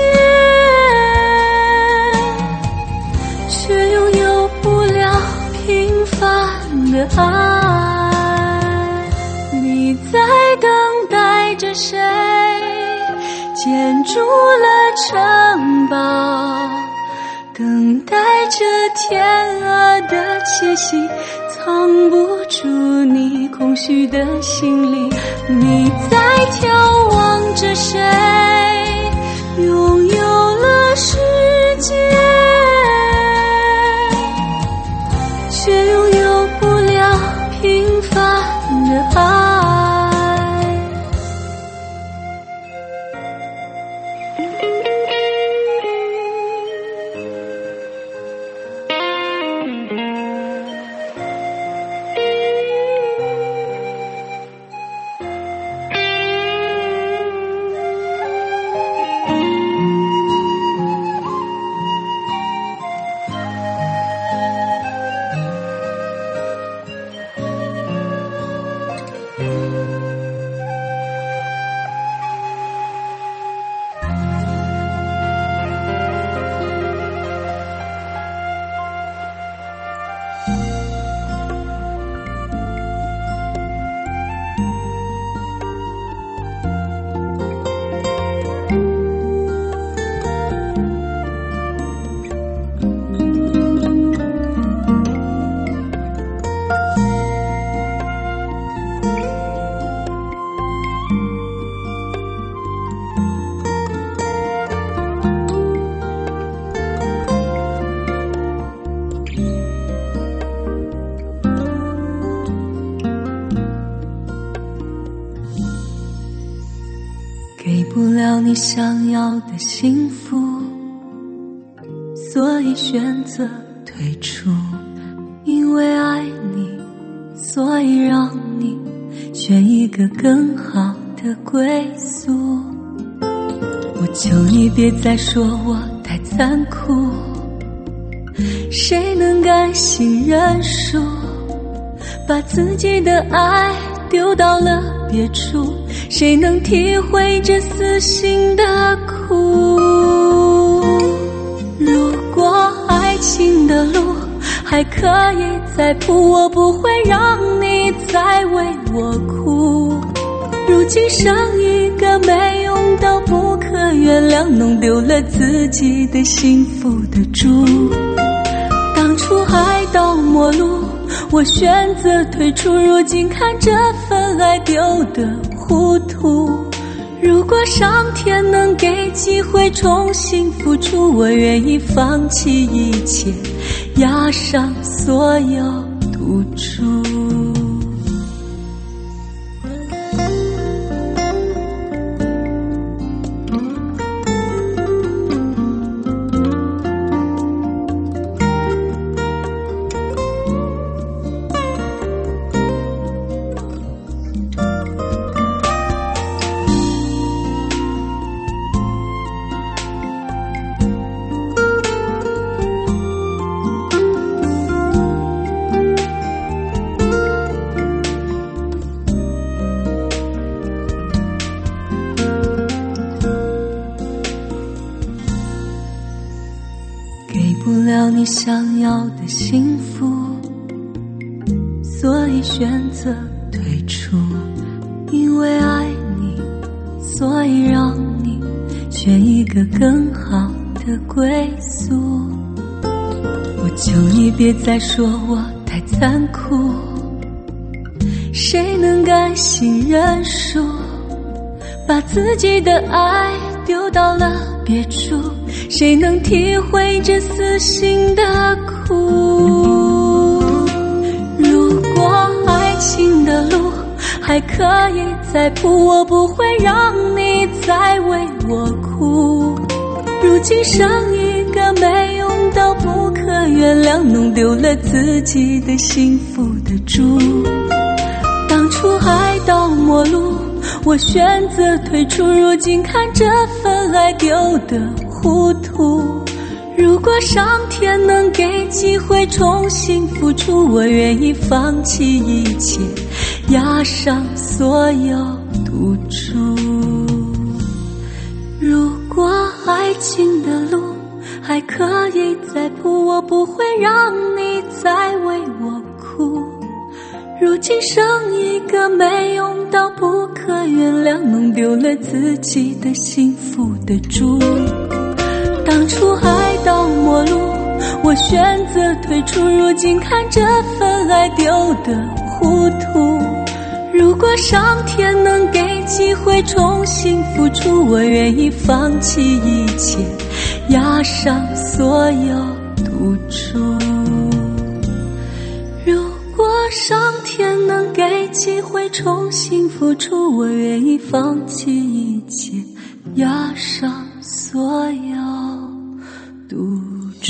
却拥有不了平凡的爱。你在等待着谁？建筑了城堡，等待着天鹅的气息，藏不住你空虚的心里。你在眺望着谁？拥有了世界，却拥有不了平凡的爱。给不了你想要的幸福，所以选择退出。因为爱你，所以让你选一个更好的归宿。我求你别再说我太残酷，谁能甘心认输，把自己的爱丢到了别处？谁能体会这死心的苦？如果爱情的路还可以再铺，我不会让你再为我哭。如今剩一个没用到不可原谅，弄丢了自己的幸福的主。当初海到陌路，我选择退出，如今看这份爱丢得糊涂。如果上天能给机会重新付出，我愿意放弃一切，押上所有赌注。 不了你想要的幸福，所以选择退出。因为爱你，所以让你选一个更好的归宿。我求你别再说我太残酷，谁能甘心认输，把自己的爱丢到了别处？谁能体会这死心的苦？如果爱情的路还可以再铺，我不会让你再为我哭。如今剩一个没用到不可原谅，弄丢了自己的幸福的主。当初爱到末路，我选择退出，如今看这份爱丢得糊涂。如果上天能给机会重新付出，我愿意放弃一切，押上所有赌注。如果爱情的路还可以再铺，我不会让你再为我哭。如今剩一个没用到不可原谅，弄丢了自己的幸福的主。当初爱到末路，我选择退出，如今看这份爱丢得糊涂。如果上天能给机会重新付出，我愿意放弃一切，押上所有赌注。如果上天能给机会重新付出，我愿意放弃一切，押上所有赌注。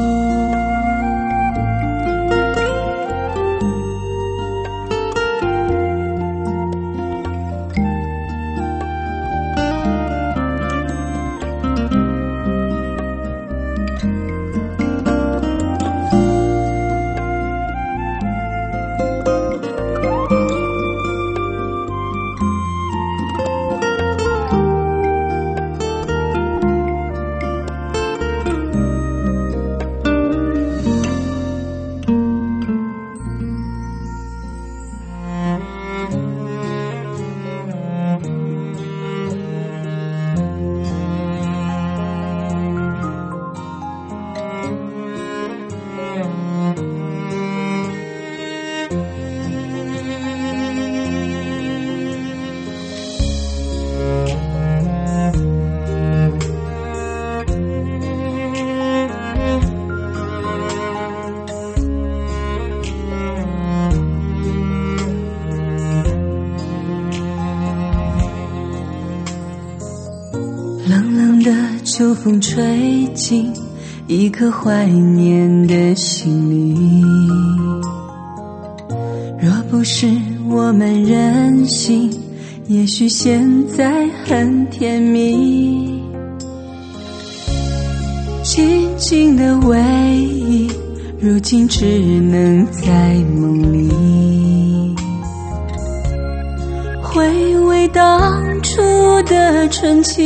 冷冷的秋风吹进一颗怀念的心里，若不是我们任性，也许现在很甜蜜。静静的回忆，如今只能在梦里回味当初的纯情。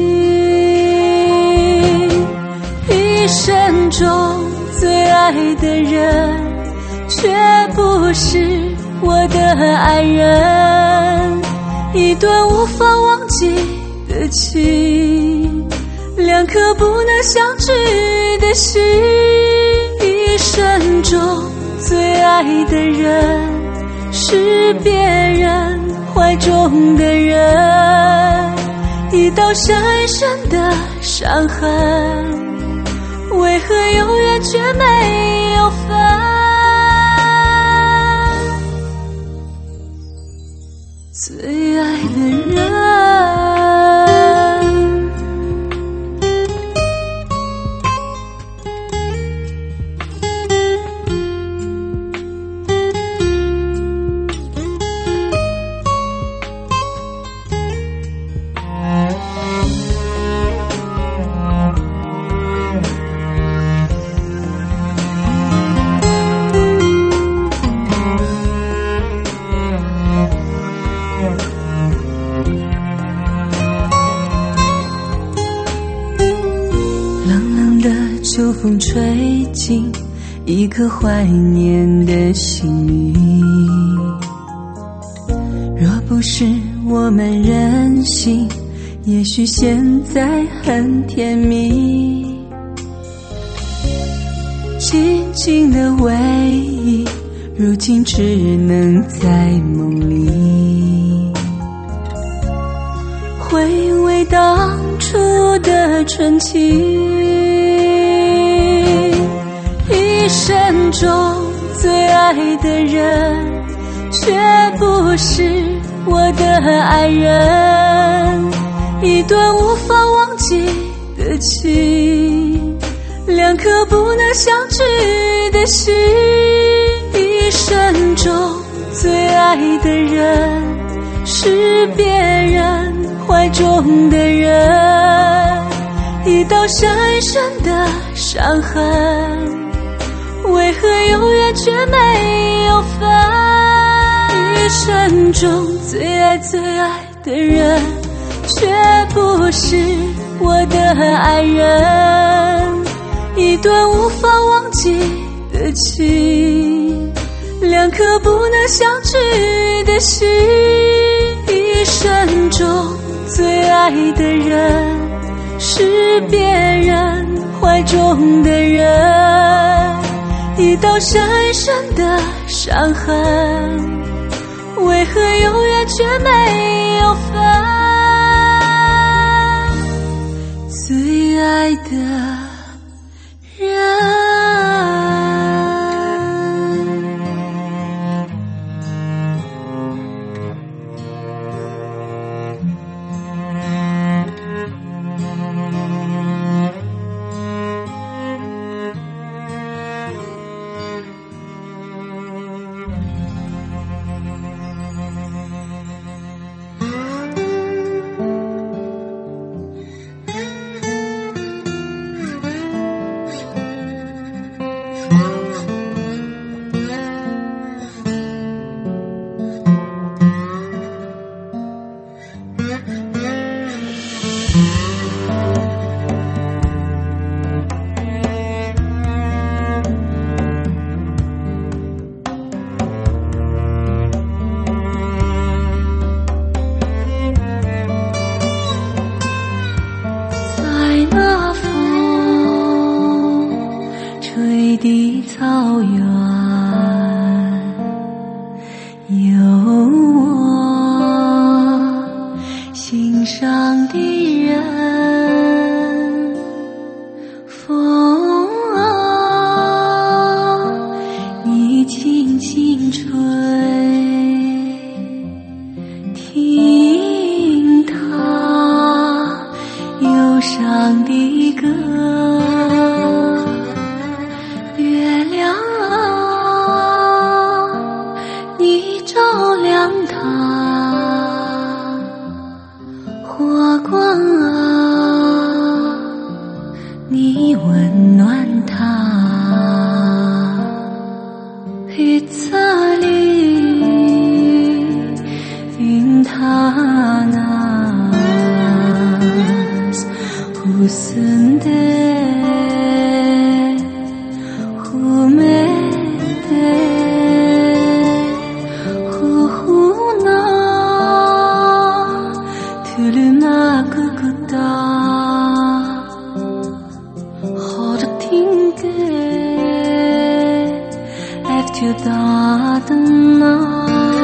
一生中最爱的人，却不是我的爱人。一段无法忘记的情，两颗不能相聚的心。一生中最爱的人， 是别人怀中的人，一道深深的伤痕，为何有缘却没有分？最爱的人，秋风吹进一颗怀念的心里，若不是我们任性，也许现在很甜蜜。静静的回忆，如今只能在梦里回味当初的纯情。一生中最爱的人，却不是我的爱人。一段无法忘记的情，两颗不能相聚的心。一生中最爱的人，是别人怀中的人。一道深深的伤痕，为何有缘却没有分？一生中最爱最爱的人，却不是我的爱人。一段无法忘记的情，两颗不能相聚的心。一生中最爱的人，是别人怀中的人。一道深深的伤痕，为何有缘却没有分？最爱的人。 Efter dagen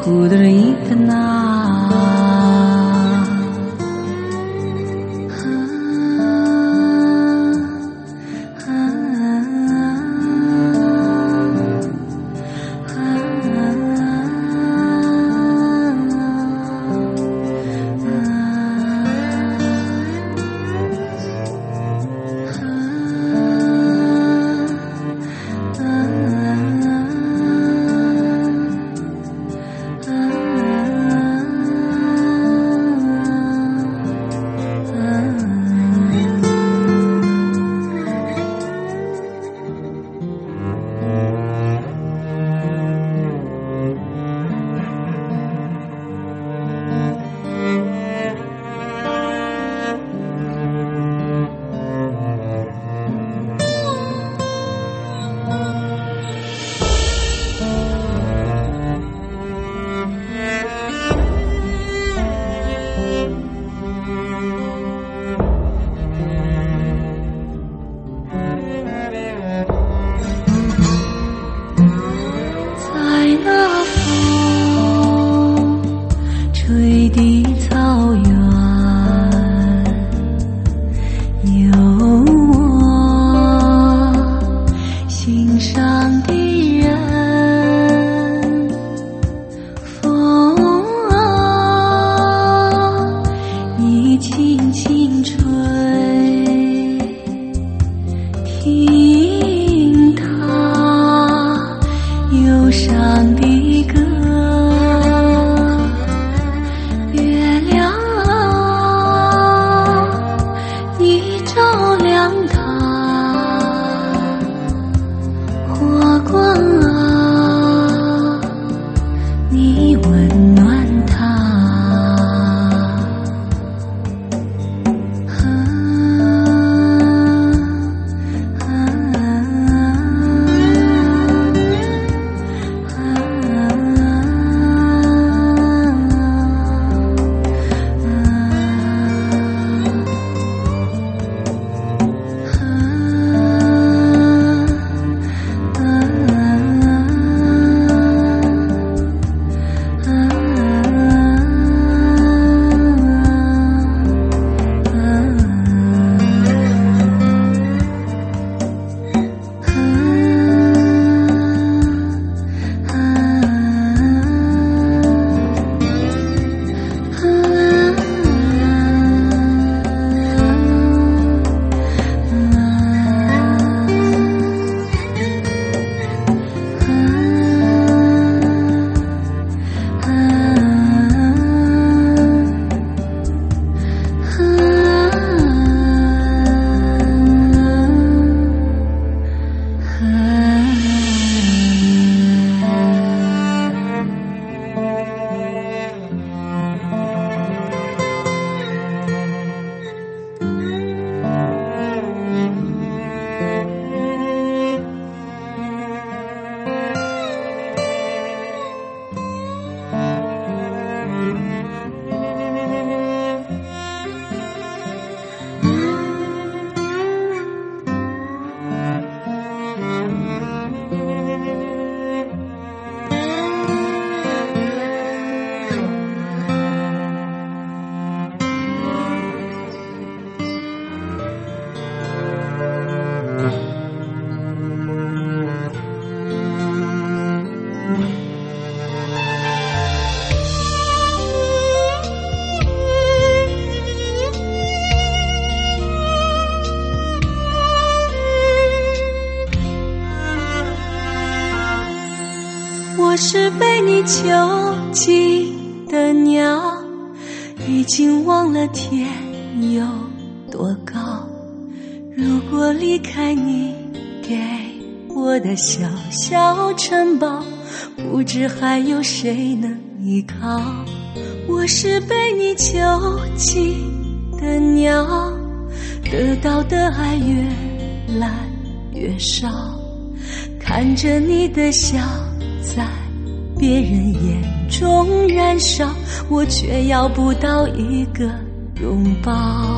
我是被你囚禁的鸟，已经忘了天有多高。如果离开你给我的小小城堡，不知还有谁能依靠。我是被你囚禁的鸟，得到的爱越来越少，看着你的笑在别人眼中燃烧，我却要不到一个拥抱。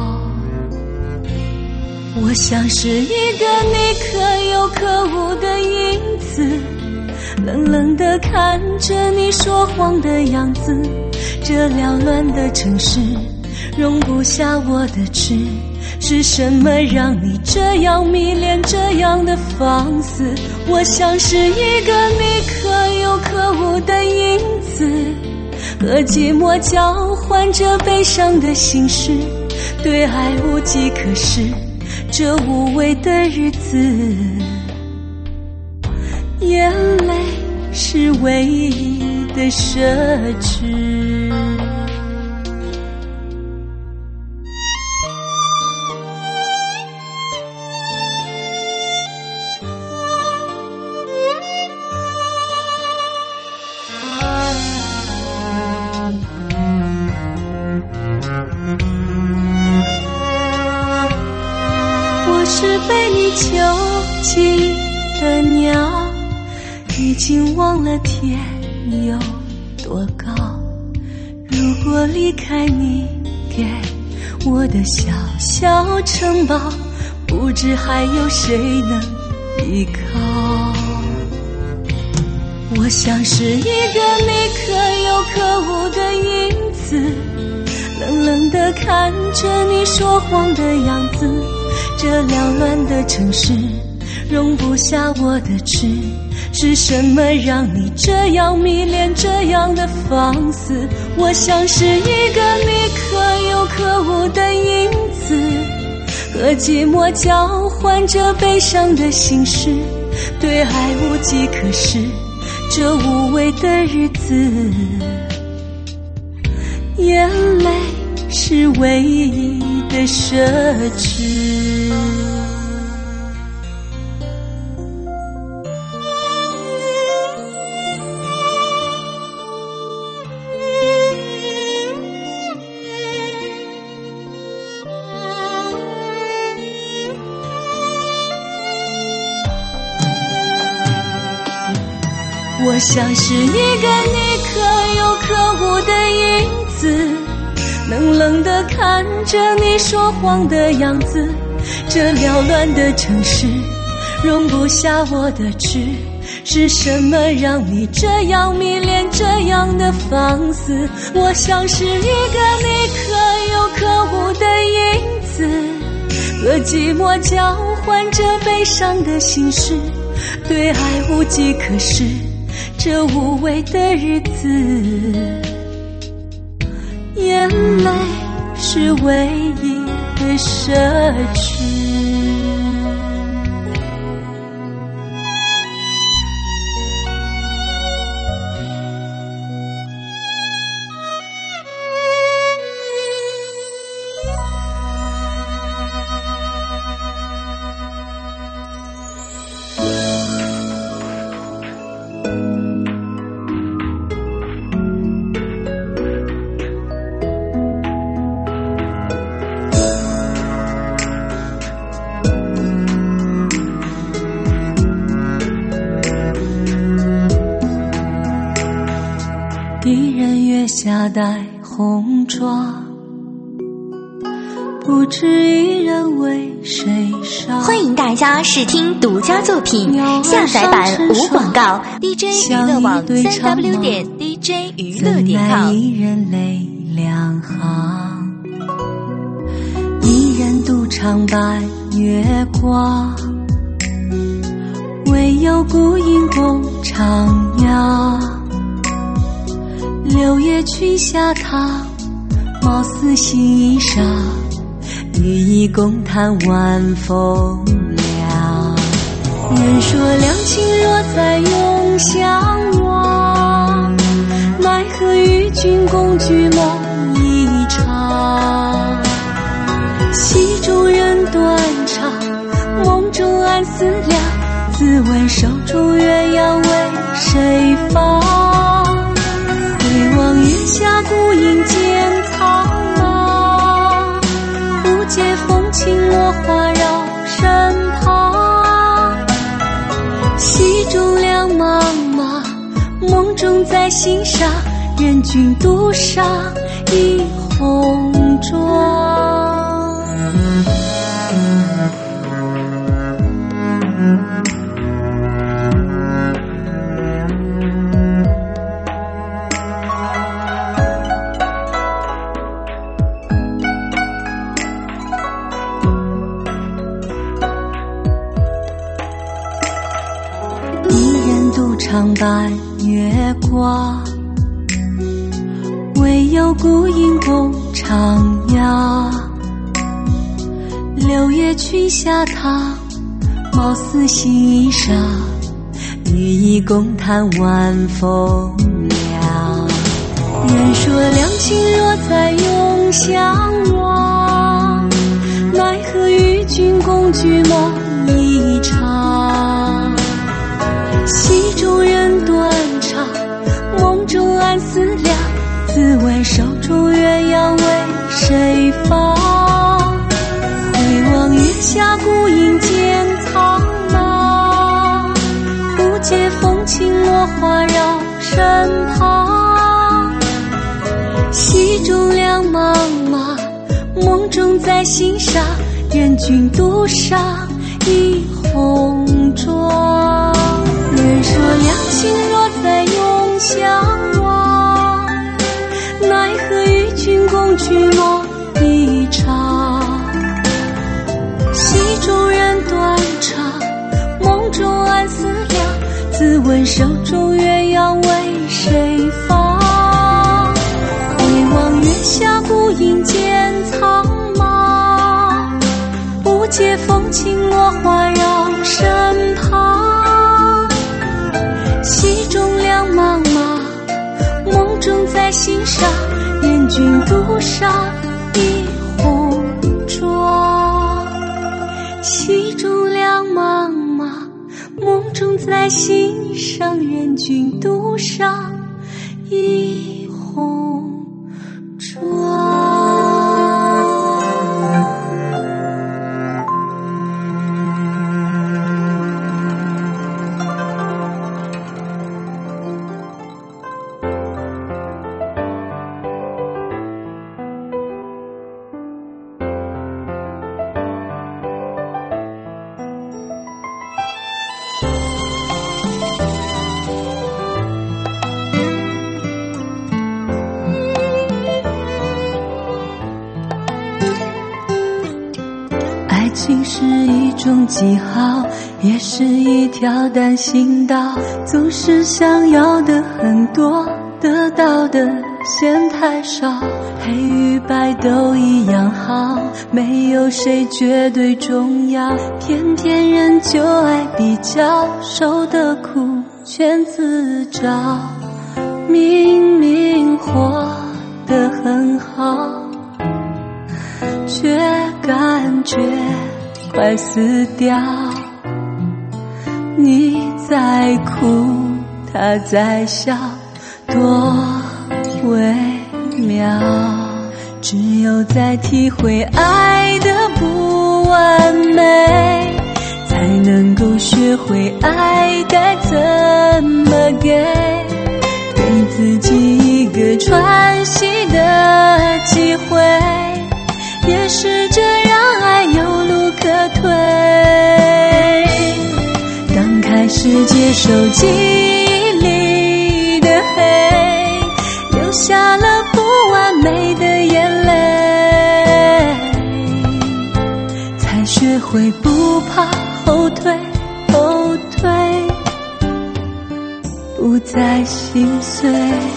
我像是一个你可有可无的影子，冷冷冷地看着你说谎的样子，这缭乱的城市容不下我的痴，是什么让你这样迷恋，这样的放肆？我像是一个你可有可无的影子，和寂寞交换着悲伤的心事，对爱无计可施，这无味的日子，眼泪是唯一的奢侈。我是被你囚禁的鸟，已经忘了天有多高。如果离开你给我的小小城堡，不知还有谁能依靠。我像是一个你可有可无的影子，冷冷地看着你说谎的样子，这缭乱的城市容不下我的痴，是什么让你这样迷恋，这样的放肆？我像是一个你可有可无的影子，和寂寞交换着悲伤的心事，对爱无计可施，这无味的日子，眼泪是唯一的奢侈。我像是一个你可有可无的影子，冷冷地看着你说谎的样子，这缭乱的城市容不下我的痴，是什么让你这样迷恋，这样的放肆？我像是一个你可有可无的影子，和寂寞交换着悲伤的心事，对爱无计可施，这无味的日子，眼泪是唯一的奢侈。一人月下戴红妆，不知一人为谁伤。 欢迎大家试听独家作品，下载版无广告 ，D J 娱乐网三 W 点 D J 娱乐点 com。 一人泪两行，一人独唱白月光，唯有孤影共徜徉。柳叶裙下躺，貌似新衣裳，与你共叹晚风凉。人说两情若在永相忘，奈何与君共举梦一场。戏中人断肠，梦中暗思量，自问手中鸳鸯为谁放？回望月下孤影渐苍茫，不见风情落花绕身旁。戏中两茫茫，梦中在心上，任君独上一红妆。 独唱白月光，唯有孤影共徜徉。柳叶裙下躺，貌似欣赏，绿意共叹晚风凉。人说两情若在永相忘，奈何与君共举梦一场。戏中人断肠，梦中暗思量，自问手中鸳鸯为谁放？回望月下孤影渐苍茫，不解风情落花绕身旁。戏中两茫茫，梦中在心上，任君独赏一红妆。人说两情若在永相忘，奈何与君共举梦一场。戏中人断肠，梦中暗思量，自问手中鸳鸯为谁放？回望月下孤影渐苍茫，不解风情落花绕身旁。戏中两茫茫，梦中在心上，任君独赏一红妆。戏中两茫茫，梦中在心上，任君独赏一红妆。爱情是一种记号，也是一条单行道，总是想要的很多，得到的嫌太少。黑与白都一样好，没有谁绝对重要，偏偏人就爱比较，受的苦全自找。明明活得很好，却感觉快死掉。你在哭，他在笑，多微妙。只有在体会爱的不完美，才能够学会爱该怎么给。给自己一个喘息的机会，也试着让爱有路可退。刚开始接受记忆里的黑，流下了不完美的眼泪，才学会不怕后退，后退，不再心碎。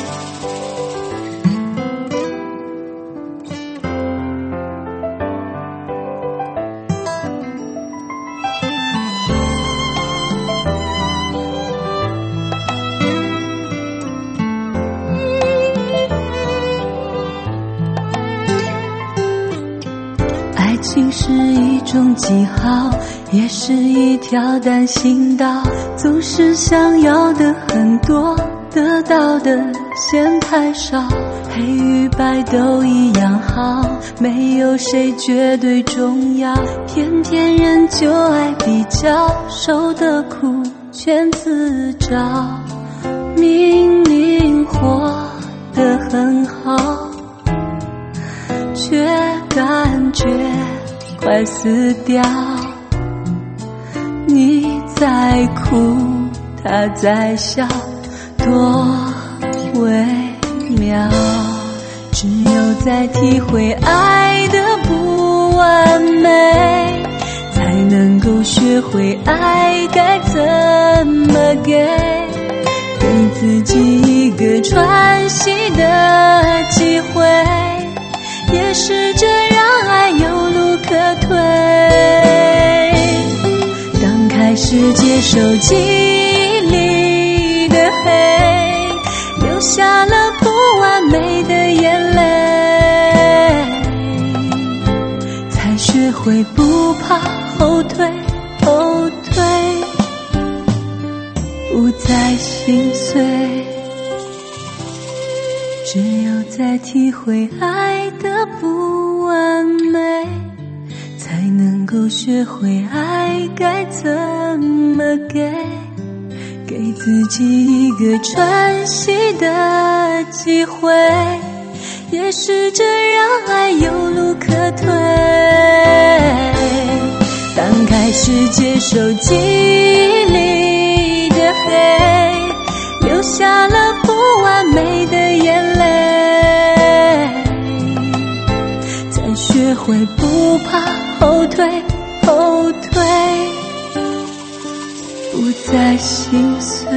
爱情是一种记号，也是一条单行道，总是想要的很多，得到的嫌太少。黑与白都一样好，没有谁绝对重要，偏偏人就爱比较，受的苦全自找。明明活得很好，却感觉快死掉。你在哭，他在笑，多微妙。只有在体会爱的不完美，才能够学会爱该怎么给。 的机会，也试着让爱有路可退。当开始接受记忆里的黑，留下了不完美的眼泪，才学会不怕后退，后退，不再心碎。只有在体会爱的不完美，才能够学会爱该怎么给，给自己一个喘息的机会，也试着让爱有路可退。当开始接受记忆里的黑，留下了不完美的眼泪，才学会不怕后退，后退，不再心碎。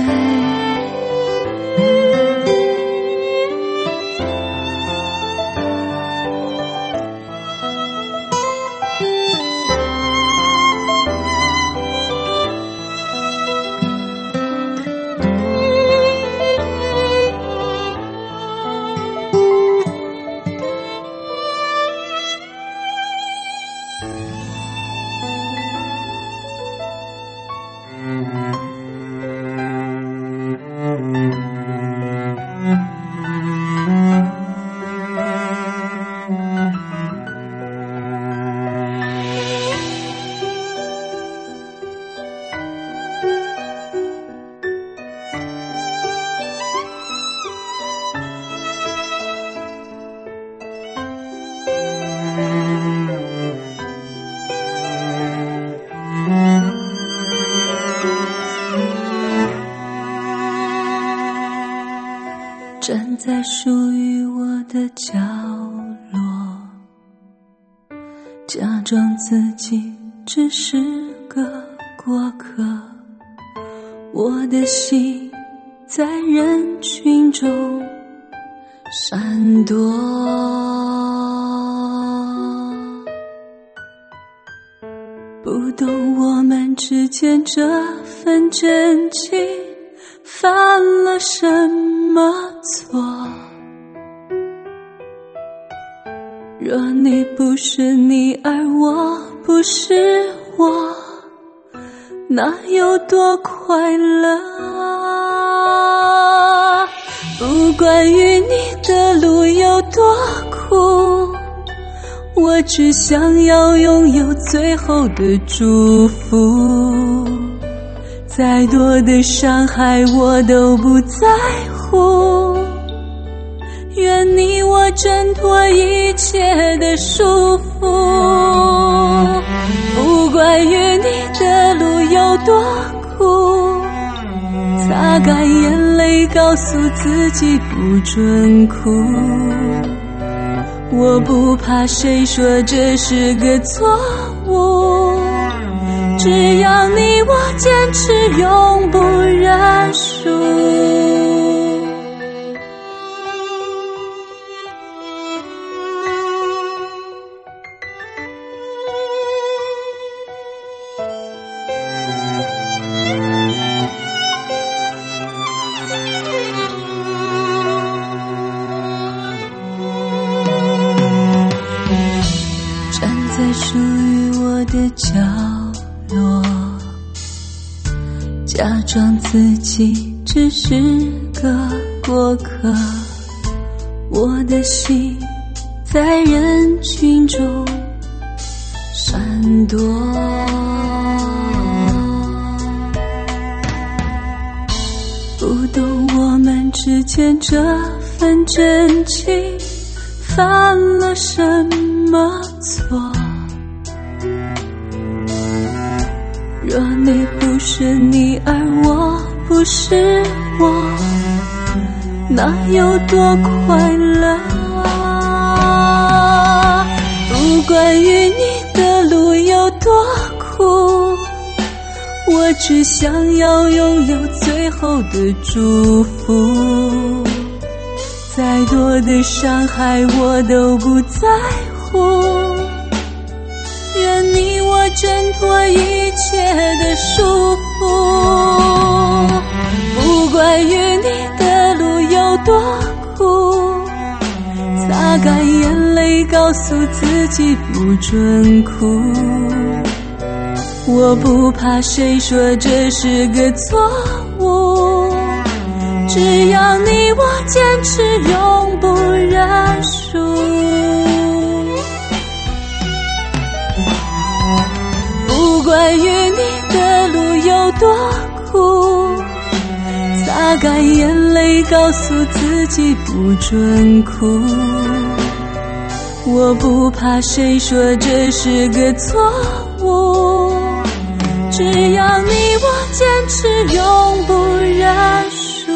站在属于我的角落，假装自己只是个过客，我的心在人群中闪躲，不懂我们之间这份真情犯了什么错。若你不是你，而我不是我，那有多快乐？不管与你的路有多苦，我只想要拥有最后的祝福。再多的伤害我都不在乎，愿你我挣脱一切的束缚。不管与你的路有多苦，擦干眼泪告诉自己不准哭。我不怕谁说这是个错误，只要你我坚持永不认输。站在属于我的角落，假装自己只是个过客，我的心在人群中闪躲，不懂我们之间这份真情犯了什么错。若你不是你，而我不是我，那有多快乐？不管与你的路有多苦，我只想要拥有最后的祝福。 再多的伤害我都不在乎，愿你我挣脱一切的束缚。不管与你的路有多苦，擦干眼泪告诉自己不准哭。我不怕谁说这是个错误，只要你我坚持永不认输。不管与你的路有多苦，擦干眼泪告诉自己不准哭。我不怕谁说这是个错误，只要你我坚持永不认输。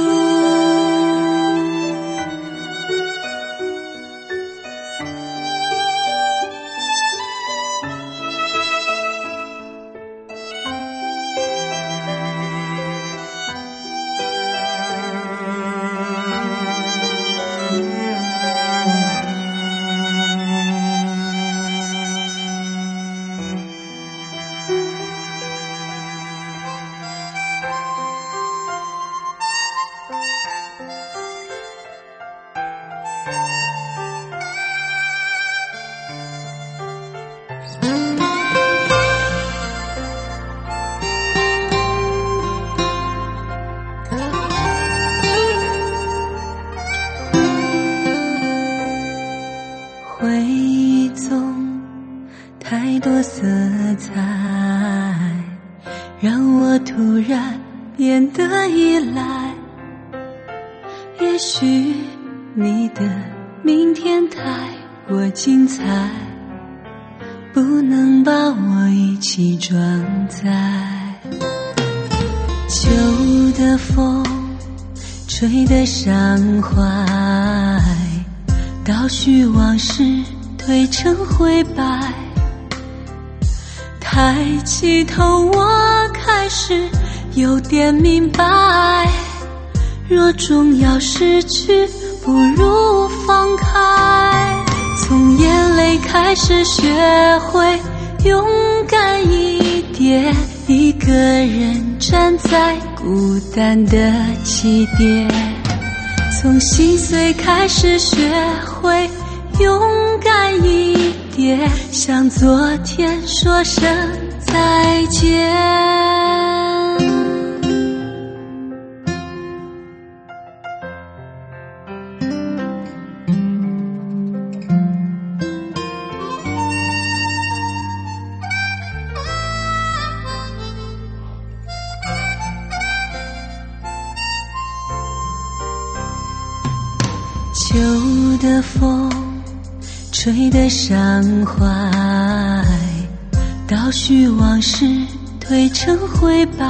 回忆中太多色彩，让我突然变得依赖。也许你的明天太过精彩，不能把我一起装载。旧的风吹得伤怀，倒叙往事褪成灰白。抬起头我开始有点明白，若终要失去不如放开。从眼泪开始学会勇敢一点，一个人站在孤单的起点。从心碎开始学会勇敢一点，向昨天说声再见。旧的风吹得伤怀，倒叙往事褪成灰白。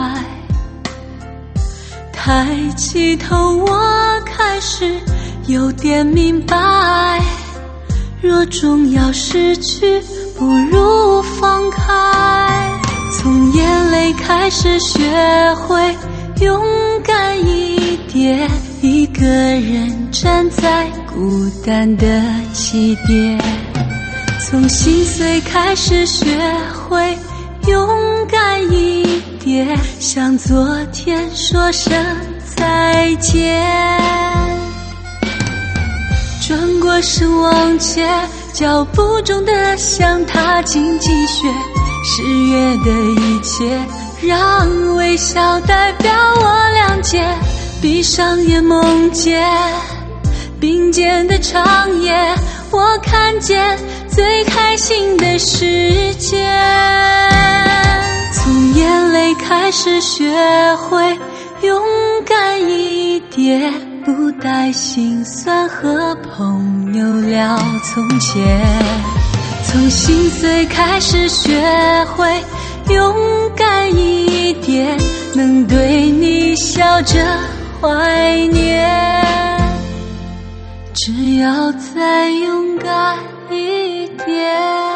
抬起头我开始有点明白，若终要失去不如放开。从眼泪开始学会勇敢一点，一个人站在孤单的起点。从心碎开始学会勇敢一点，向昨天说声再见。转过身往前，脚步中的像踏进积雪，十月的一切让微笑代表我谅解。闭上眼梦见并肩的长夜，我看见最开心的世界。从眼泪开始学会勇敢一点，不带心酸和朋友聊从前。从心碎开始学会勇敢一点，能对你笑着怀念。只要再勇敢一点。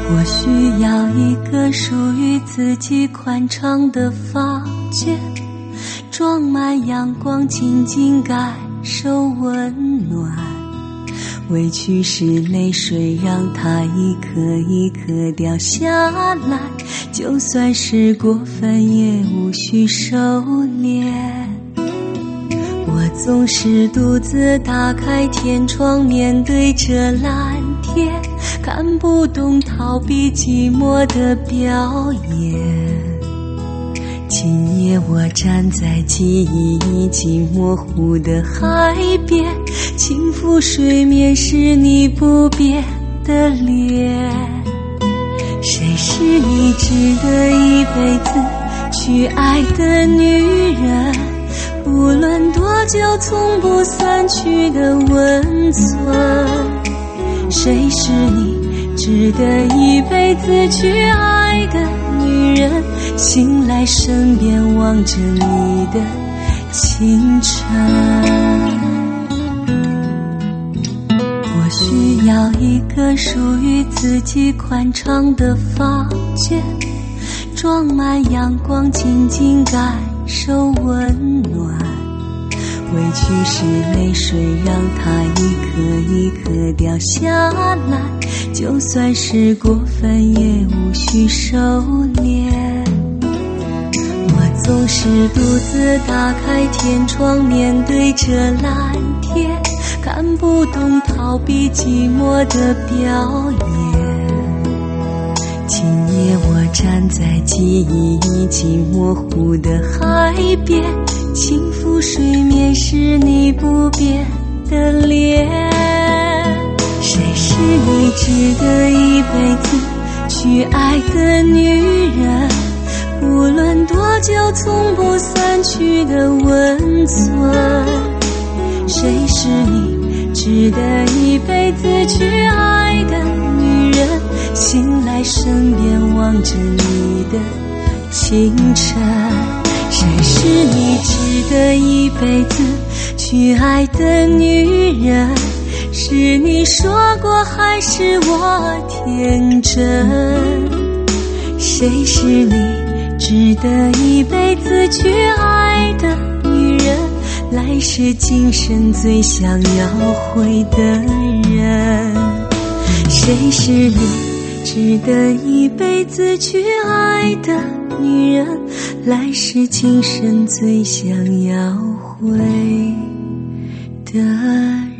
我需要一个属于自己宽敞的房间，装满阳光，静静感受温暖。委屈是泪水，让它一颗一颗掉下来，就算是过分也无需收敛。我总是独自打开天窗，面对着蓝天，看不懂逃避寂寞的表演。今夜我站在记忆已经模糊的海边，轻抚水面是你不变的脸。谁是你值得一辈子去爱的女人？无论多久从不散去的温存。谁是你值得一辈子去爱的女人？醒来身边望着你的清晨。我需要一个属于自己宽敞的房间，装满阳光，静静感受温暖。委屈是泪水，让它一颗一颗掉下来，就算是过分也无需收敛。我总是独自打开天窗，面对着蓝天，看不懂逃避寂寞的表演。今夜我站在记忆已经模糊的海边，轻抚水面是你不变的脸。谁是你值得一辈子去爱的女人？无论多久从不散去的温存。谁是你值得一辈子去爱的女人？醒来身边望着你的清晨。谁是你值得一辈子去爱的女人？是你说过还是我天真？谁是你值得一辈子去爱的女人？来世今生最想要回的人。谁是你值得一辈子去爱的女人？来世今生最想要回的人。